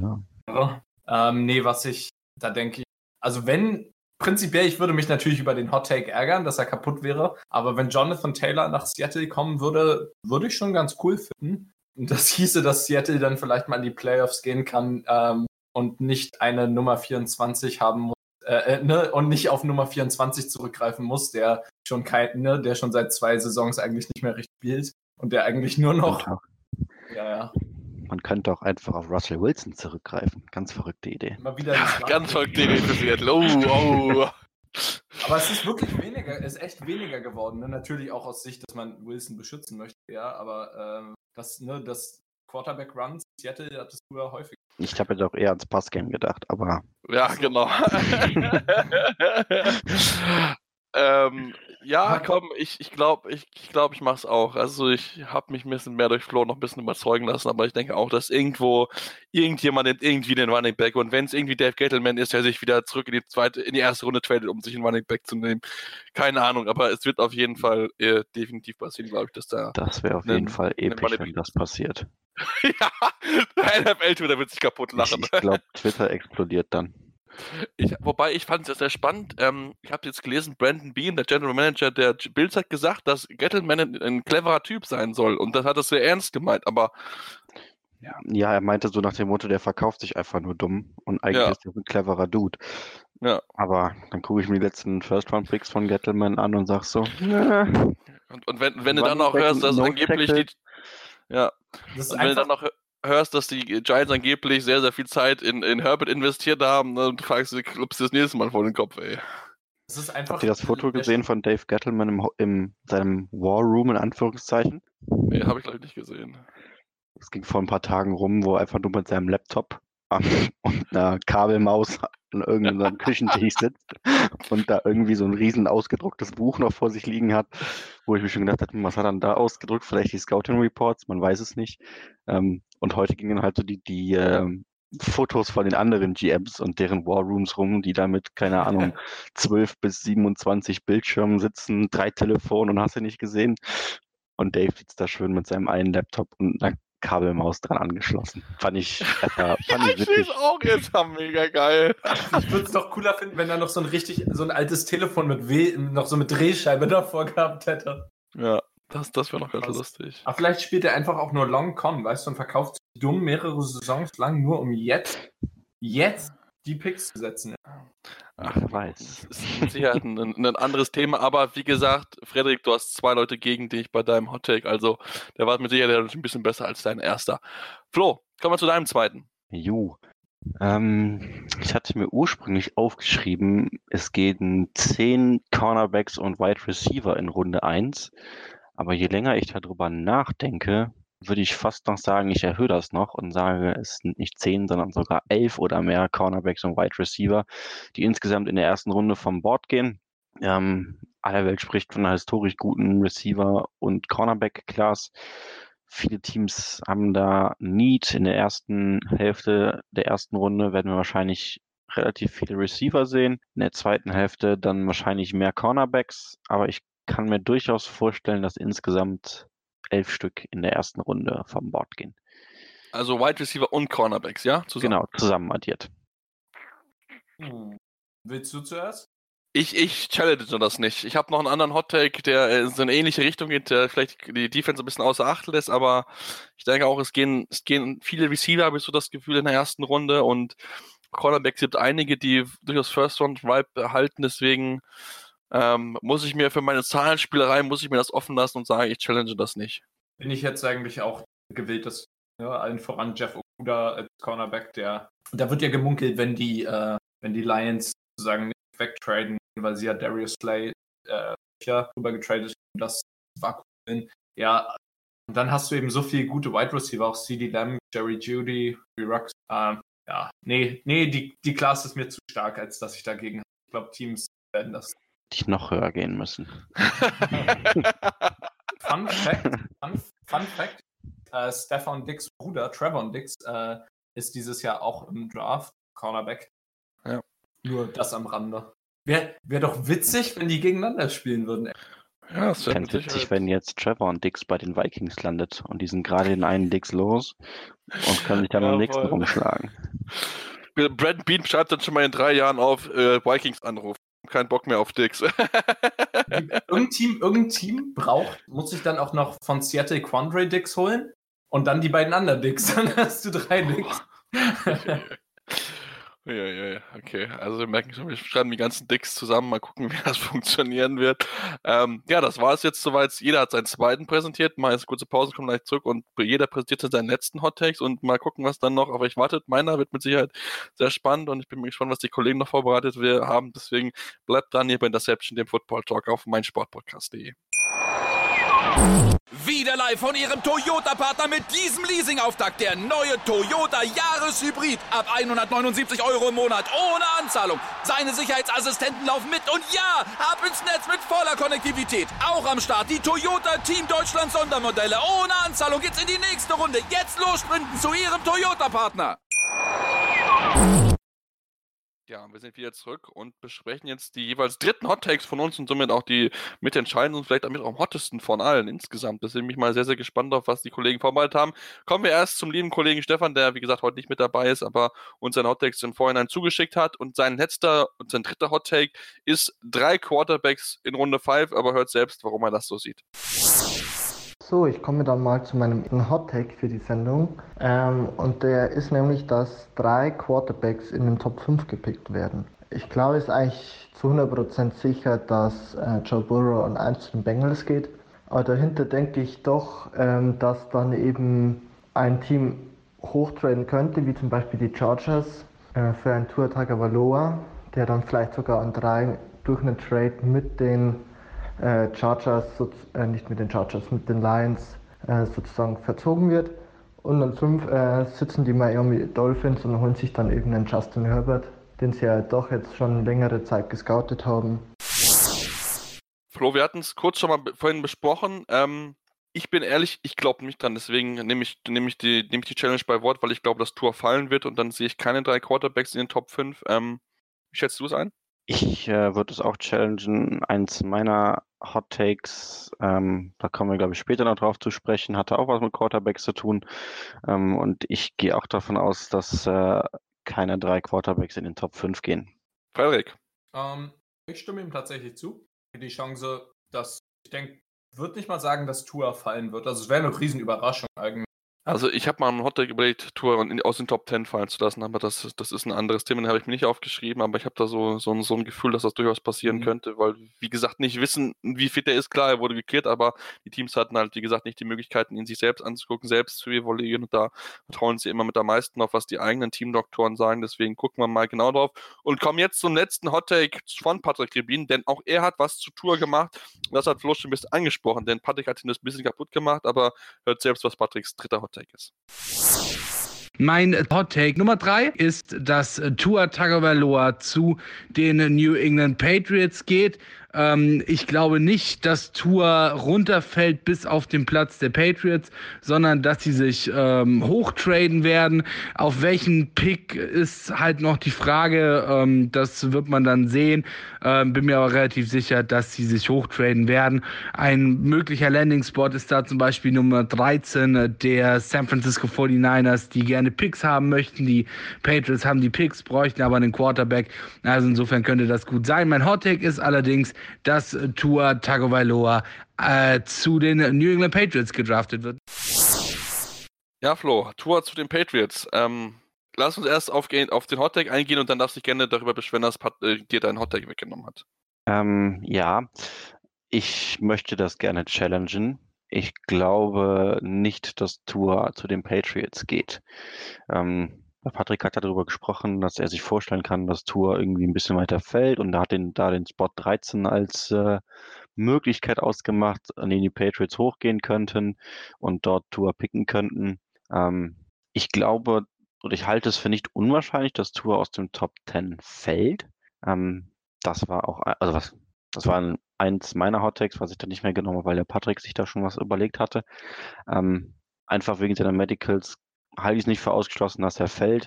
Da denke ich, also prinzipiell, ich würde mich natürlich über den Hot Take ärgern, dass er kaputt wäre, aber wenn Jonathan Taylor nach Seattle kommen würde, würde ich schon ganz cool finden. Und das hieße, dass Seattle dann vielleicht mal in die Playoffs gehen kann und nicht eine Nummer 24 haben muss, und nicht auf Nummer 24 zurückgreifen muss, der schon seit 2 Saisons eigentlich nicht mehr richtig spielt und der eigentlich nur noch... Ja. Man könnte auch einfach auf Russell Wilson zurückgreifen. Ganz verrückte Idee. Mal wieder Ganz verrückte Idee für Seattle. Oh. Aber es ist wirklich echt weniger geworden. Ne? Natürlich auch aus Sicht, dass man Wilson beschützen möchte, ja, aber das Quarterback-Run Seattle hat es früher häufig. Ich habe jetzt auch eher ans Passgame gedacht, aber. Ja, genau. Ja, komm, ich glaube, ich mache es auch. Also ich habe mich ein bisschen mehr durch Flo noch ein bisschen überzeugen lassen, aber ich denke auch, dass irgendjemand nimmt irgendwie den Running Back, und wenn es irgendwie Dave Gettleman ist, der sich wieder zurück in die erste Runde tradet, um sich einen Running Back zu nehmen. Keine Ahnung, aber es wird auf jeden Fall definitiv passieren, glaube ich, dass da. Das wäre auf jeden Fall episch, wenn das passiert. Ja, der NFL-Twitter wird sich kaputt lachen. Ich glaube, Twitter explodiert dann. Wobei, ich fand es sehr spannend. Ich habe jetzt gelesen, Brandon Beane, der General Manager der Bills, hat gesagt, dass Gettleman ein cleverer Typ sein soll. Und das hat er sehr ernst gemeint. Aber ja, er meinte so nach dem Motto, der verkauft sich einfach nur dumm. Und eigentlich ist er ein cleverer Dude. Ja. Aber dann gucke ich mir die letzten First-Round-Picks von Gettleman an und sag so, Und wenn du dann auch hörst, dass angeblich wenn du dann auch hörst, dass die Giants angeblich sehr, sehr viel Zeit in Herbert investiert haben, dann fragst du dich, ob sie das nächste Mal vor den Kopf, ey. Habt ihr das Foto gesehen von Dave Gettleman in seinem War Room, in Anführungszeichen? Nee, habe ich gleich nicht gesehen. Es ging vor ein paar Tagen rum, wo er einfach nur mit seinem Laptop und einer Kabelmaus an irgendeinem Küchentisch sitzt und da irgendwie so ein riesen ausgedrucktes Buch noch vor sich liegen hat, wo ich mir schon gedacht habe, was hat er denn da ausgedruckt? Vielleicht die Scouting Reports, man weiß es nicht. Und heute gingen halt so die Fotos von den anderen GMs und deren War Rooms rum, die da mit, keine Ahnung, 12 bis 27 Bildschirmen sitzen, 3 Telefonen und hast du nicht gesehen. Und Dave sitzt da schön mit seinem einen Laptop und einer Kabelmaus dran angeschlossen. Fand ich witzig. Ich auch jetzt mega geil. Ich würde es doch cooler finden, wenn er noch so ein altes Telefon noch so mit Drehscheibe davor gehabt hätte. Ja, das wäre noch ganz lustig. Aber vielleicht spielt er einfach auch nur Long Con, weißt du, und verkauft sich dumm mehrere Saisons lang, nur um jetzt die Picks zu setzen. Ach, wer weiß. Das ist mit Sicherheit ein anderes Thema, aber wie gesagt, Frederik, du hast 2 Leute gegen dich bei deinem Hot Take, also der war mit Sicherheit ein bisschen besser als dein erster. Flo, kommen wir zu deinem zweiten. Ich hatte mir ursprünglich aufgeschrieben, es gehen 10 Cornerbacks und Wide Receiver in Runde 1, aber je länger ich darüber nachdenke, würde ich fast noch sagen, ich erhöhe das noch und sage, es sind nicht 10, sondern sogar 11 oder mehr Cornerbacks und Wide Receiver, die insgesamt in der ersten Runde vom Board gehen. Aller Welt spricht von einer historisch guten Receiver- und Cornerback-Class. Viele Teams haben da Need. In der ersten Hälfte der ersten Runde werden wir wahrscheinlich relativ viele Receiver sehen. In der zweiten Hälfte dann wahrscheinlich mehr Cornerbacks, aber ich kann mir durchaus vorstellen, dass insgesamt 11 Stück in der ersten Runde vom Board gehen. Also Wide Receiver und Cornerbacks, ja? Genau, zusammen addiert. Willst du zuerst? Ich challenge das nicht. Ich habe noch einen anderen Hot-Take, der in so eine ähnliche Richtung geht, der vielleicht die Defense ein bisschen außer Acht lässt, aber ich denke auch, es gehen viele Receiver, habe ich so das Gefühl, in der ersten Runde, und Cornerbacks gibt einige, die durchaus First-Round-Ripe erhalten, deswegen muss ich mir für meine Zahlenspielerei das offen lassen und sagen, ich challenge das nicht. Bin ich jetzt eigentlich auch gewillt, dass allen voran Jeff Okudah als Cornerback, da wird ja gemunkelt, wenn die Lions sozusagen nicht wegtraden, weil sie ja Darius Slay rüber getradet haben, das war cool. Ja, und dann hast du eben so viele gute Wide Receiver, auch CeeDee Lamb, Jerry Jeudy, Rux. Die Class ist mir zu stark, als dass ich dagegen habe. Ich glaube, Teams werden das noch höher gehen müssen. Fun Fact, Stefan Diggs' Bruder, Trevon Diggs, ist dieses Jahr auch im Draft Cornerback. Ja. Nur das am Rande. Wäre doch witzig, wenn die gegeneinander spielen würden. Ja, das wäre witzig, wenn jetzt Trevor Diggs bei den Vikings landet und die sind gerade den einen Diggs los und können sich dann am nächsten rumschlagen. Brandon Beane schreibt dann schon mal in 3 Jahren auf Vikings Anruf. Kein Bock mehr auf Diggs. Irgendein Team muss sich dann auch noch von Seattle Quandre Diggs holen und dann die beiden anderen Diggs. Dann hast du 3 Diggs. Ja, okay. Also wir merken schon, wir schreiben die ganzen Dicks zusammen, mal gucken, wie das funktionieren wird. Ja, das war es jetzt soweit. Jeder hat seinen zweiten präsentiert. Mal jetzt kurze Pause, kommen gleich zurück und jeder präsentiert seinen letzten Hot Takes und mal gucken, was dann noch auf euch wartet. Meiner wird mit Sicherheit sehr spannend und ich bin gespannt, was die Kollegen noch vorbereitet haben. Deswegen bleibt dran hier bei Interception, dem Football Talk auf meinsportpodcast.de. Wieder live von Ihrem Toyota-Partner mit diesem Leasing-Auftakt. Der neue Toyota Jahreshybrid. Ab 179 Euro im Monat. Ohne Anzahlung. Seine Sicherheitsassistenten laufen mit. Und ja, ab ins Netz mit voller Konnektivität. Auch am Start die Toyota Team Deutschland Sondermodelle. Ohne Anzahlung geht's in die nächste Runde. Jetzt los sprinten zu Ihrem Toyota-Partner. Ja, wir sind wieder zurück und besprechen jetzt die jeweils dritten Hot Takes von uns und somit auch die mitentscheidenden und vielleicht damit auch am hottesten von allen insgesamt. Deswegen bin ich mal sehr, sehr gespannt auf, was die Kollegen vorbereitet haben. Kommen wir erst zum lieben Kollegen Stefan, der, wie gesagt, heute nicht mit dabei ist, aber uns seine Hot Takes im Vorhinein zugeschickt hat. Und sein dritter Hot Take ist 3 Quarterbacks in Runde 5, aber hört selbst, warum er das so sieht. So, ich komme dann mal zu meinem Hot-Take für die Sendung. Und der ist nämlich, dass 3 Quarterbacks in den Top 5 gepickt werden. Ich glaube, es ist eigentlich zu 100% sicher, dass Joe Burrow an 1 zu den Bengals geht. Aber dahinter denke ich doch, dass dann eben ein Team hochtraden könnte, wie zum Beispiel die Chargers, für einen Tua Tagovailoa, der dann vielleicht sogar an 3 durch einen Trade mit den mit den Lions sozusagen verzogen wird. Und an 5 sitzen die Miami Dolphins und holen sich dann eben einen Justin Herbert, den sie ja doch jetzt schon längere Zeit gescoutet haben. Flo, wir hatten es kurz schon mal vorhin besprochen. Ich bin ehrlich, ich glaube nicht dran, deswegen nehme ich die Challenge bei Wort, weil ich glaube, dass Tour fallen wird und dann sehe ich keine 3 Quarterbacks in den Top 5. Wie schätzt du es ein? Ich würde es auch challengen. Eins meiner Hot Takes, da kommen wir, glaube ich, später noch drauf zu sprechen, hatte auch was mit Quarterbacks zu tun. Und ich gehe auch davon aus, dass keine 3 Quarterbacks in den Top 5 gehen. Frederik? Ich stimme ihm tatsächlich zu. Die Chance, dass, ich denke, würde nicht mal sagen, dass Tua fallen wird. Also es wäre eine Riesenüberraschung eigentlich. Also ich habe mal einen Hotdog überlegt, Tour aus den Top 10 fallen zu lassen, aber das ist ein anderes Thema, den habe ich mir nicht aufgeschrieben, aber ich habe da so ein Gefühl, dass das durchaus passieren könnte, weil, wie gesagt, nicht wissen, wie fit er ist, klar, er wurde geklärt, aber die Teams hatten halt, wie gesagt, nicht die Möglichkeiten, ihn sich selbst anzugucken, selbst zu evaluieren und da vertrauen sie immer mit am meisten auf, was die eigenen Teamdoktoren sagen, deswegen gucken wir mal genau drauf und kommen jetzt zum letzten Hottake von Patrick Rebin, denn auch er hat was zu Tour gemacht und das hat Flo schon ein bisschen angesprochen, denn Patrick hat ihn das ein bisschen kaputt gemacht, aber hört selbst, was Patricks dritter Hottake ist. Mein Hot Take Nummer 3 ist, dass Tua Tagovailoa zu den New England Patriots geht. Ich glaube nicht, dass Tua runterfällt bis auf den Platz der Patriots, sondern dass sie sich hochtraden werden. Auf welchen Pick ist halt noch die Frage. Das wird man dann sehen. Bin mir aber relativ sicher, dass sie sich hochtraden werden. Ein möglicher Landing-Spot ist da zum Beispiel Nummer 13 der San Francisco 49ers, die gerne Picks haben möchten. Die Patriots haben die Picks, bräuchten aber einen Quarterback. Also insofern könnte das gut sein. Mein Hot Take ist allerdings, dass Tua Tagovailoa zu den New England Patriots gedraftet wird. Ja, Flo, Tua zu den Patriots. Lass uns erst auf den Hot Take eingehen und dann darfst du dich gerne darüber beschweren, dass dir dein Hot Take weggenommen hat. Ja, ich möchte das gerne challengen. Ich glaube nicht, dass Tua zu den Patriots geht. Patrick hat darüber gesprochen, dass er sich vorstellen kann, dass Tua irgendwie ein bisschen weiter fällt und er hat den Spot 13 als Möglichkeit ausgemacht, an den die Patriots hochgehen könnten und dort Tua picken könnten. Ich glaube und ich halte es für nicht unwahrscheinlich, dass Tua aus dem Top 10 fällt. Das war auch, das war eins meiner Hot Takes, was ich dann nicht mehr genommen habe, weil der Patrick sich da schon was überlegt hatte. Einfach wegen seiner Medicals halte ich es nicht für ausgeschlossen, dass er fällt.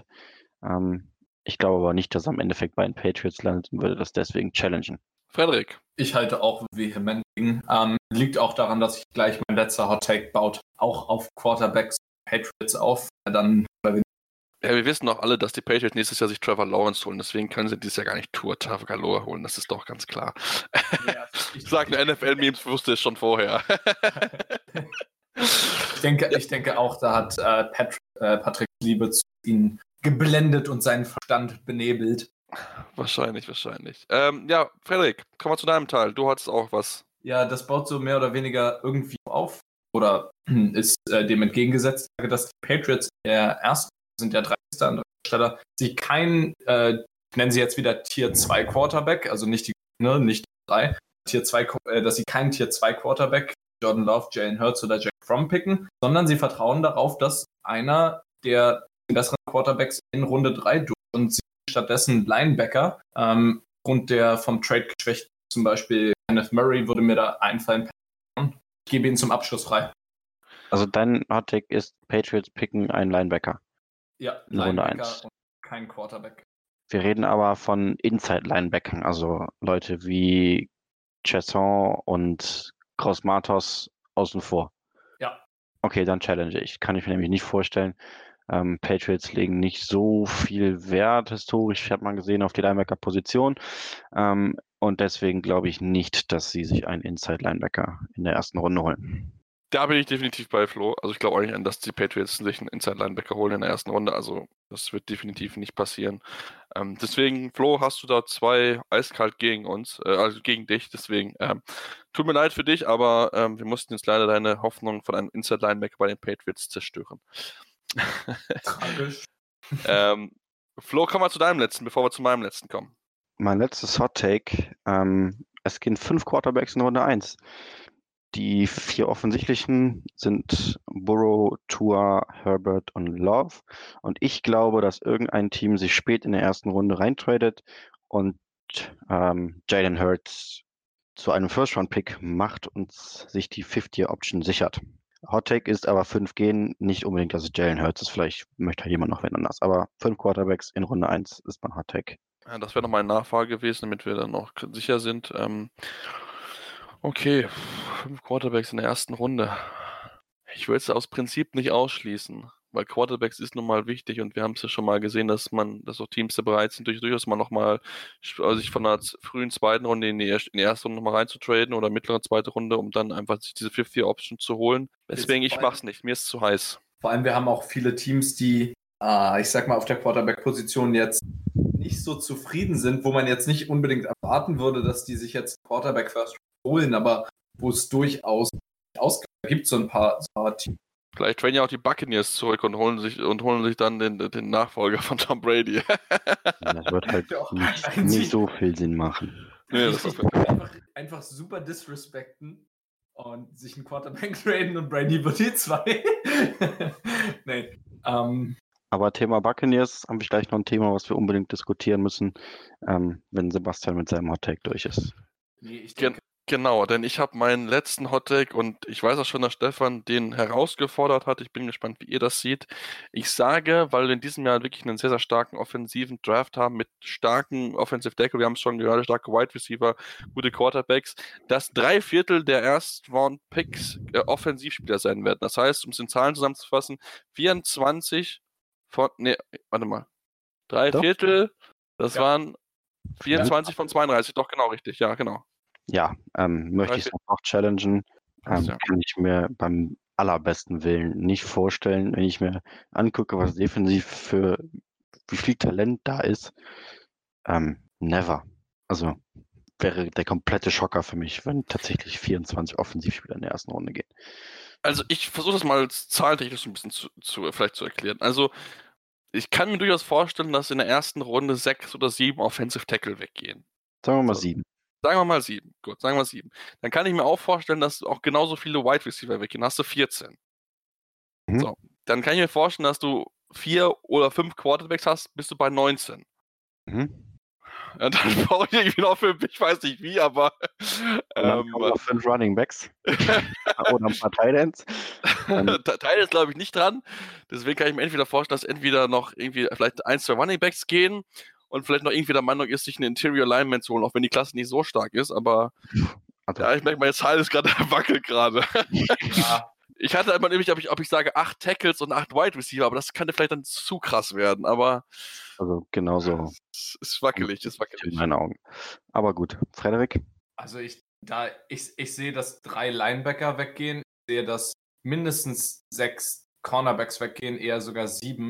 Ich glaube aber nicht, dass er am Endeffekt bei den Patriots landet und würde das deswegen challengen. Frederik? Ich halte auch vehement gegen. Liegt auch daran, dass ich gleich mein letzter Hot Take baut, auch auf Quarterbacks Patriots auf. Dann ja, wir wissen doch alle, dass die Patriots nächstes Jahr sich Trevor Lawrence holen, deswegen können sie dieses Jahr gar nicht Tua Tagovailoa holen, das ist doch ganz klar. Ja, sagen NFL-Memes, wusste es schon vorher. Ich denke auch, da hat Patrick Liebe zu ihnen geblendet und seinen Verstand benebelt. Wahrscheinlich. Ja, Frederik, komm mal zu deinem Teil. Du hattest auch was. Ja, das baut so mehr oder weniger irgendwie auf oder ist dem entgegengesetzt, dass die Patriots sind der 30. an der Stelle, sie keinen, nennen sie jetzt wieder Tier 2 Quarterback, also nicht nicht 3, Tier 2, dass sie keinen Tier 2 Quarterback, Jordan Love, Jalen Hurts oder Jack Fromm picken, sondern sie vertrauen darauf, dass einer der besseren Quarterbacks in Runde 3 durch und sie stattdessen Linebacker, aufgrund der vom Trade geschwächten, zum Beispiel Kenneth Murray würde mir da einfallen. Ich gebe ihn zum Abschluss frei. Also dein Hot-Take ist, Patriots picken einen Linebacker. Ja, in Runde Linebacker 1. und kein Quarterback. Wir reden aber von Inside-Linebackern, also Leute wie Chesson und Gross-Matos außen vor. Ja. Okay, dann challenge ich. Kann ich mir nämlich nicht vorstellen. Patriots legen nicht so viel Wert, historisch hat man gesehen, auf die Linebacker-Position. Und deswegen glaube ich nicht, dass sie sich einen Inside-Linebacker in der ersten Runde holen. Da bin ich definitiv bei Flo. Also ich glaube auch nicht, dass die Patriots sich einen Inside-Linebacker holen in der ersten Runde. Also das wird definitiv nicht passieren. Deswegen, Flo, hast du da 2 eiskalt gegen uns, also gegen dich. Deswegen, tut mir leid für dich, aber wir mussten jetzt leider deine Hoffnung von einem Inside-Linebacker bei den Patriots zerstören. Tragisch. Flo, komm mal zu deinem letzten, bevor wir zu meinem letzten kommen. Mein letztes Hot Take. Es gehen 5 Quarterbacks in Runde 1. Die 4 offensichtlichen sind Burrow, Tua, Herbert und Love. Und ich glaube, dass irgendein Team sich spät in der ersten Runde reintradet und Jalen Hurts zu einem First-Round-Pick macht und sich die 50-Year-Option sichert. Hot Take ist aber 5 gehen, nicht unbedingt, dass es Jalen Hurts ist. Vielleicht möchte halt jemand noch wen anders. Aber 5 Quarterbacks in Runde 1 ist mein Hot Take. Ja, das wäre noch meine Nachfrage gewesen, damit wir dann noch sicher sind. Okay, 5 Quarterbacks in der ersten Runde. Ich würde es aus Prinzip nicht ausschließen, weil Quarterbacks ist nun mal wichtig und wir haben es ja schon mal gesehen, dass auch Teams da bereit sind, durchaus mal nochmal sich von einer frühen zweiten Runde in die erste Runde nochmal reinzutraden oder mittlere zweite Runde, um dann einfach sich diese 50-Option zu holen. Deswegen, ich mach's nicht, mir ist zu heiß. Vor allem, wir haben auch viele Teams, die, ich sag mal, auf der Quarterback-Position jetzt nicht so zufrieden sind, wo man jetzt nicht unbedingt erwarten würde, dass die sich jetzt Quarterback first holen, aber wo es durchaus Ausgaben gibt, so ein paar Teams. Vielleicht trainen ja auch die Buccaneers zurück und holen sich dann den Nachfolger von Tom Brady. Das wird halt nicht so viel Sinn machen. Nee, einfach super disrespekten und sich einen Quarterback traden und Brady wird die 2. Nee. Aber Thema Buccaneers habe ich gleich noch ein Thema, was wir unbedingt diskutieren müssen, wenn Sebastian mit seinem Hot Take durch ist. Nee, ich denke, Genau, denn ich habe meinen letzten Hottake und ich weiß auch schon, dass Stefan den herausgefordert hat. Ich bin gespannt, wie ihr das seht. Ich sage, weil wir in diesem Jahr wirklich einen sehr, sehr starken offensiven Draft haben mit starken Offensive Tackle, wir haben es schon gehört, starke Wide Receiver, gute Quarterbacks, dass 3/4 der Erst-Round-Picks Offensivspieler sein werden. Das heißt, um es in Zahlen zusammenzufassen, 3/4, das waren 24 von 32, doch genau richtig, ja, genau. Ja, möchte ich noch challengen. Ja. Kann ich mir beim allerbesten Willen nicht vorstellen, wenn ich mir angucke, was defensiv für wie viel Talent da ist. Never. Also wäre der komplette Schocker für mich, wenn tatsächlich 24 Offensivspieler in der ersten Runde gehen. Also ich versuche das mal zahltechnisch ein bisschen vielleicht zu erklären. Also ich kann mir durchaus vorstellen, dass in der ersten Runde 6 oder 7 Offensive Tackle weggehen. Sagen wir mal 7. Sagen wir mal 7. Gut, sagen wir 7. Dann kann ich mir auch vorstellen, dass auch genauso viele Wide Receiver weggehen. Dann hast du 14. Mhm. So, dann kann ich mir vorstellen, dass du 4 oder 5 Quarterbacks hast, bist du bei 19. Mhm. Ja, dann brauche ich irgendwie noch 5, ich weiß nicht wie, aber Dann kommen noch 5 Running Backs oder ein paar Tight Ends. Teil ist, glaube ich, nicht dran. Deswegen kann ich mir entweder vorstellen, dass entweder noch irgendwie vielleicht 1, 2 Running Backs gehen und vielleicht noch irgendwie der Meinung ist, sich einen Interior Lineman zu holen, auch wenn die Klasse nicht so stark ist, aber ja, ich merke, meine Zahl ist gerade wackelt gerade. ja. Ich hatte einmal nämlich, ob ich sage 8 Tackles und 8 Wide Receiver, aber das könnte vielleicht dann zu krass werden, aber also genauso. Es ist wackelig, in meinen Augen. Aber gut, Frederik? Also ich sehe, dass 3 Linebacker weggehen. Ich sehe, dass mindestens 6 Cornerbacks weggehen, eher sogar 7.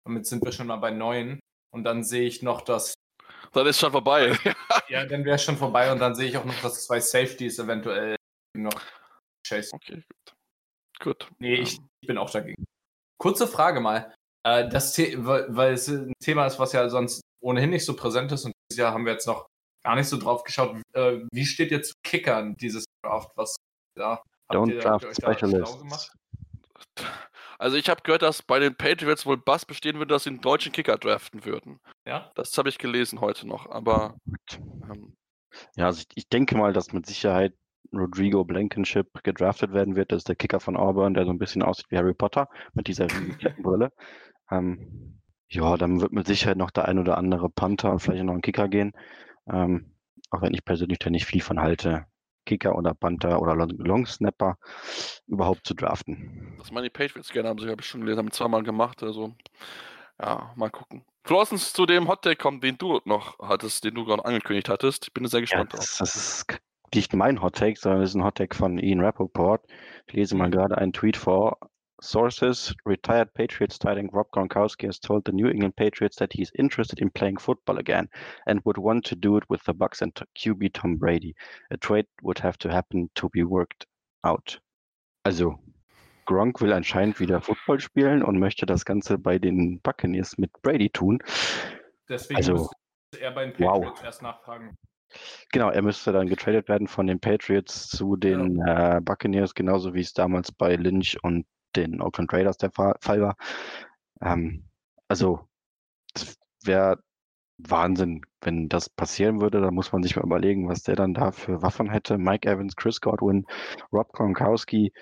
Damit sind wir schon mal bei 9. Und dann sehe ich noch das. Dann ist schon vorbei. Ja, dann wäre es schon vorbei. Und dann sehe ich auch noch, dass 2 Safeties eventuell noch Chase. Okay, gut. Nee, ich bin auch dagegen. Kurze Frage mal. Weil es ein Thema ist, was ja sonst ohnehin nicht so präsent ist. Und dieses Jahr haben wir jetzt noch gar nicht so drauf geschaut. Wie steht jetzt Kickern dieses Draft? Was da? Don't draft Specialists. Also ich habe gehört, dass bei den Patriots wohl Bass bestehen würde, dass sie einen deutschen Kicker draften würden. Ja? Das habe ich gelesen heute noch, aber ja, also ich denke mal, dass mit Sicherheit Rodrigo Blankenship gedraftet werden wird. Das ist der Kicker von Auburn, der so ein bisschen aussieht wie Harry Potter mit dieser riesigen Brille. Ja, dann wird mit Sicherheit noch der ein oder andere Panther und vielleicht noch ein Kicker gehen. Auch wenn ich persönlich da nicht viel von halte, Kicker oder Panther oder Longsnapper überhaupt zu draften. Das meine die Patriots gerne haben, habe ich schon gelesen, haben 2-mal gemacht, also ja, mal gucken. Lass uns zu dem Hottake kommen, den du noch hattest, den du gerade angekündigt hattest. Ich bin sehr gespannt drauf. Das ist nicht mein Hottake, sondern das ist ein Hottake von Ian Rappaport. Ich lese mal gerade einen Tweet vor. Sources, retired Patriots tight end Rob Gronkowski has told the New England Patriots that he is interested in playing football again and would want to do it with the Bucs and QB Tom Brady. A trade would have to happen to be worked out. Also, Gronk will anscheinend wieder Football spielen und möchte das Ganze bei den Buccaneers mit Brady tun. Deswegen müsste er bei den Patriots erst nachfragen. Genau, er müsste dann getradet werden von den Patriots zu den Buccaneers, genauso wie es damals bei Lynch und den Oakland Raiders der Fall war. Also, das wäre Wahnsinn, wenn das passieren würde. Da muss man sich mal überlegen, was der dann da für Waffen hätte. Mike Evans, Chris Godwin, Rob Gronkowski,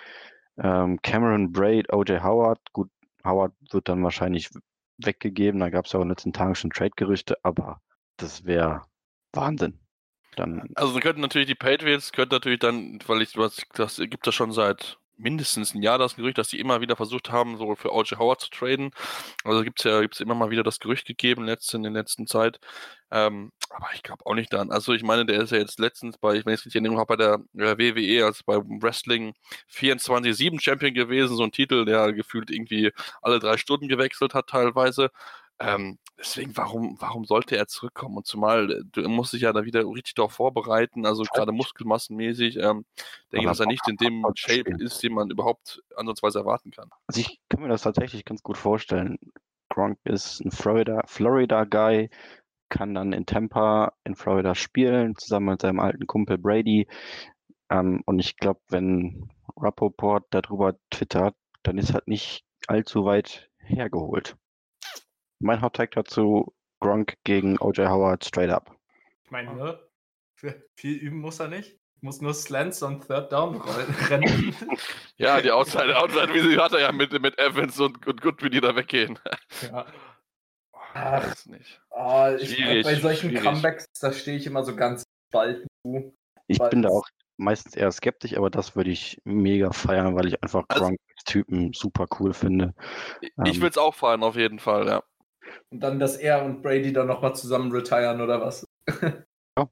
Cameron Braid, O.J. Howard. Gut, Howard wird dann wahrscheinlich weggegeben. Da gab es ja auch in den letzten Tagen schon Trade-Gerüchte, aber das wäre Wahnsinn. Also dann könnten natürlich die Patriots, weil das gibt es schon seit mindestens ein Jahr das Gerücht, dass die immer wieder versucht haben, so für O.J. Howard zu traden. Also gibt's immer mal wieder das Gerücht gegeben in der letzten Zeit. Aber ich glaube auch nicht daran. Also ich meine, der ist ja jetzt letztens wenn ich es richtig erinnere, bei der WWE, also beim Wrestling 24/7 Champion gewesen, so ein Titel, der gefühlt irgendwie alle 3 Stunden gewechselt hat teilweise. Deswegen, warum sollte er zurückkommen? Und zumal, du musst dich ja da wieder richtig darauf vorbereiten, also gerade muskelmassenmäßig, denke ich, dass er nicht in dem Shape ist, den man überhaupt ansatzweise erwarten kann. Also ich kann mir das tatsächlich ganz gut vorstellen. Gronk ist ein Florida-Guy, kann dann in Tampa in Florida spielen, zusammen mit seinem alten Kumpel Brady. Und ich glaube, wenn Rappaport darüber twittert, dann ist halt nicht allzu weit hergeholt. Mein Hot-Tag dazu, Gronk gegen O.J. Howard straight up. Ich meine, viel üben muss er nicht. Muss nur Slants und Third Down rennen. Ja, die Outside wie hat er ja mit Evans und Goodwin, die da weggehen. Ja. Ach, das nicht. Bei solchen Comebacks, da stehe ich immer so ganz bald zu. Ich bin da auch meistens eher skeptisch, aber das würde ich mega feiern, weil ich einfach Gronk als Typen super cool finde. Ich will es auch feiern, auf jeden Fall, ja. Und dann, dass er und Brady dann nochmal zusammen retiren, oder was? Ja.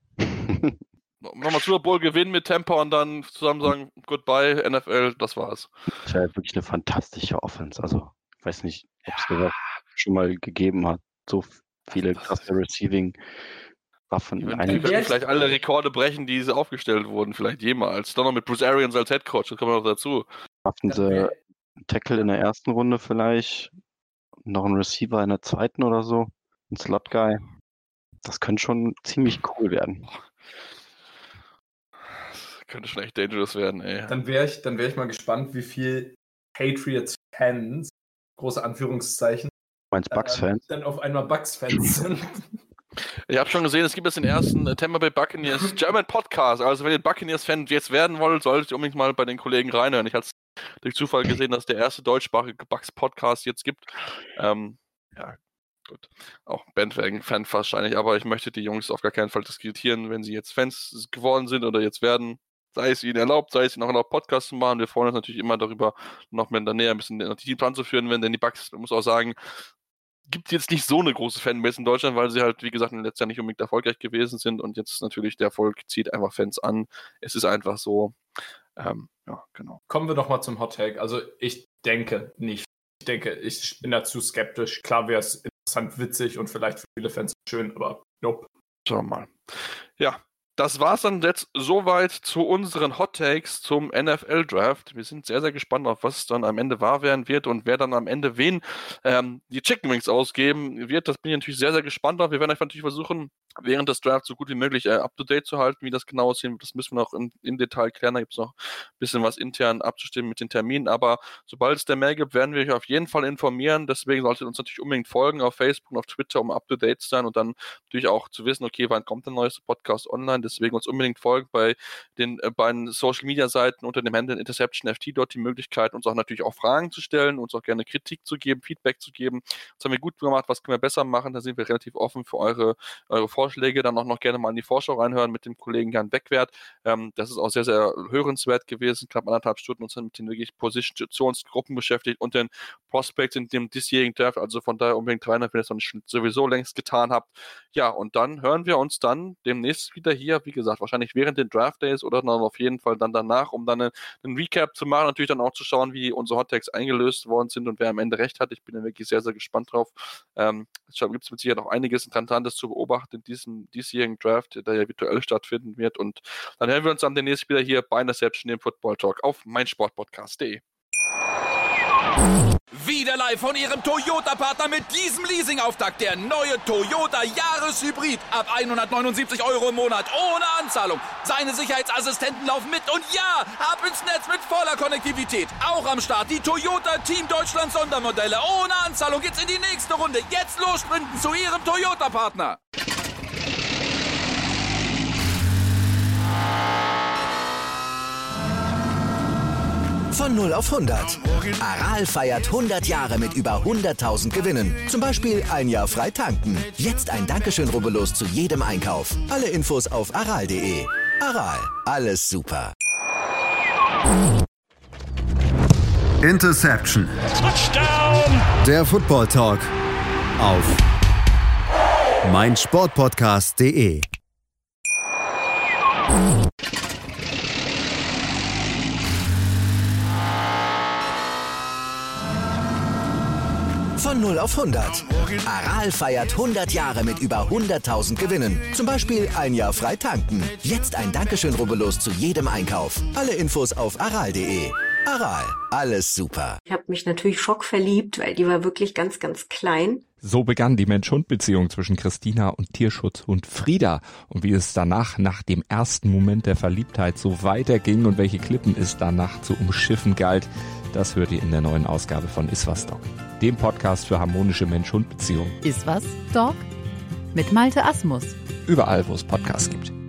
Nochmal Super Bowl gewinnen mit Tampa und dann zusammen sagen, goodbye, NFL, das war's. Das wäre wirklich eine fantastische Offense. Also, ich weiß nicht, ob es sowas schon mal gegeben hat. So viele krasse Receiving-Waffen in einem. Die können vielleicht alle Rekorde brechen, die aufgestellt wurden, vielleicht jemals. Dann noch mit Bruce Arians als Headcoach, das kommt noch dazu. Schaffen sie einen Tackle in der ersten Runde vielleicht, noch einen Receiver in der zweiten oder so, ein Slot-Guy. Das könnte schon ziemlich cool werden. Das könnte schon echt dangerous werden, ey. Dann wäre ich mal gespannt, wie viel Patriots-Fans, große Anführungszeichen, Meinst Bucks-Fans? dann auf einmal Bucks-Fans sind. Ich habe schon gesehen, es gibt jetzt den ersten Tampa Bay Buccaneers German Podcast. Also wenn ihr Buccaneers-Fan jetzt werden wollt, solltet ihr unbedingt mal bei den Kollegen reinhören. Ich hatte durch Zufall gesehen, dass der erste deutschsprachige Bucks-Podcast jetzt gibt. Ja, gut. Auch Bandwagon-Fan wahrscheinlich, aber ich möchte die Jungs auf gar keinen Fall diskutieren, wenn sie jetzt Fans geworden sind oder jetzt werden. Sei es ihnen erlaubt, sei es ihnen auch noch Podcasts zu machen. Wir freuen uns natürlich immer darüber, noch mehr in der Nähe ein bisschen den Teamplan zu führen, denn die Bucks, man muss auch sagen, gibt jetzt nicht so eine große Fanbase in Deutschland, weil sie halt, wie gesagt, in den letzten Jahren nicht unbedingt erfolgreich gewesen sind und jetzt natürlich der Erfolg zieht einfach Fans an. Es ist einfach so. Ja, genau. Kommen wir doch mal zum Hot Take. Also ich denke nicht, ich denke, ich bin da zu skeptisch. Klar wäre es interessant, witzig und vielleicht für viele Fans schön, aber nope. Schauen wir mal. Ja, das war's dann jetzt soweit zu unseren Hot Takes zum NFL-Draft. Wir sind sehr, sehr gespannt auf, was dann am Ende wahr werden wird und wer dann am Ende wen die Chicken Wings ausgeben wird. Das bin ich natürlich sehr, sehr gespannt auf. Wir werden natürlich versuchen, während des Drafts so gut wie möglich up-to-date zu halten, wie das genau aussehen wird. Das müssen wir noch im Detail klären. Da gibt es noch ein bisschen was intern abzustimmen mit den Terminen. Aber sobald es da mehr gibt, werden wir euch auf jeden Fall informieren. Deswegen solltet ihr uns natürlich unbedingt folgen auf Facebook und auf Twitter, um up-to-date zu sein und dann natürlich auch zu wissen, okay, wann kommt der neueste Podcast online. Deswegen uns unbedingt folgen bei den beiden Social-Media-Seiten unter dem Handle InterceptionFT, dort die Möglichkeit, uns auch natürlich auch Fragen zu stellen, uns auch gerne Kritik zu geben, Feedback zu geben. Das haben wir gut gemacht, was können wir besser machen? Da sind wir relativ offen für eure Vorschläge. Dann auch noch gerne mal in die Vorschau reinhören mit dem Kollegen Jan Beckwert. Das ist auch sehr, sehr hörenswert gewesen. Knapp 1,5 Stunden uns mit den wirklich Positionsgruppen beschäftigt und den Prospects in dem diesjährigen Draft. Also von daher unbedingt rein, wenn ihr das noch nicht sowieso längst getan habt. Ja, und dann hören wir uns dann demnächst wieder hier, wie gesagt, wahrscheinlich während den Draft Days oder dann auf jeden Fall dann danach, um dann einen Recap zu machen, natürlich dann auch zu schauen, wie unsere Hot Takes eingelöst worden sind und wer am Ende recht hat. Ich bin da wirklich sehr, sehr gespannt drauf. Es gibt es mit Sicherheit noch einiges Interessantes zu beobachten in diesem diesjährigen Draft, der ja virtuell stattfinden wird. Und dann hören wir uns dann demnächst wieder hier bei Interception, dem Football Talk auf meinsportpodcast.de. Wieder live von Ihrem Toyota-Partner mit diesem Leasing-Auftakt. Der neue Toyota Jahreshybrid. Ab 179 € im Monat. Ohne Anzahlung. Seine Sicherheitsassistenten laufen mit. Und ja, ab ins Netz mit voller Konnektivität. Auch am Start die Toyota Team Deutschland Sondermodelle. Ohne Anzahlung geht's in die nächste Runde. Jetzt los sprinten zu Ihrem Toyota-Partner. Von 0 auf 100. Aral feiert 100 Jahre mit über 100.000 Gewinnen. Zum Beispiel ein Jahr frei tanken. Jetzt ein Dankeschön, rubbellos zu jedem Einkauf. Alle Infos auf aral.de. Aral, alles super. Interception. Touchdown. Der Football Talk auf meinsportpodcast.de. Von 0 auf 100. Aral feiert 100 Jahre mit über 100.000 Gewinnen. Zum Beispiel ein Jahr frei tanken. Jetzt ein Dankeschön, rubbellos zu jedem Einkauf. Alle Infos auf aral.de. Aral, alles super. Ich habe mich natürlich schockverliebt, weil die war wirklich ganz, ganz klein. So begann die Mensch-Hund-Beziehung zwischen Christina und Tierschutzhund Frieda. Und wie es danach, nach dem ersten Moment der Verliebtheit, so weiterging und welche Klippen es danach zu umschiffen galt, das hört ihr in der neuen Ausgabe von Iswas Dog, dem Podcast für harmonische Mensch-Hund-Beziehungen. Iswas Dog? Mit Malte Asmus. Überall, wo es Podcasts gibt.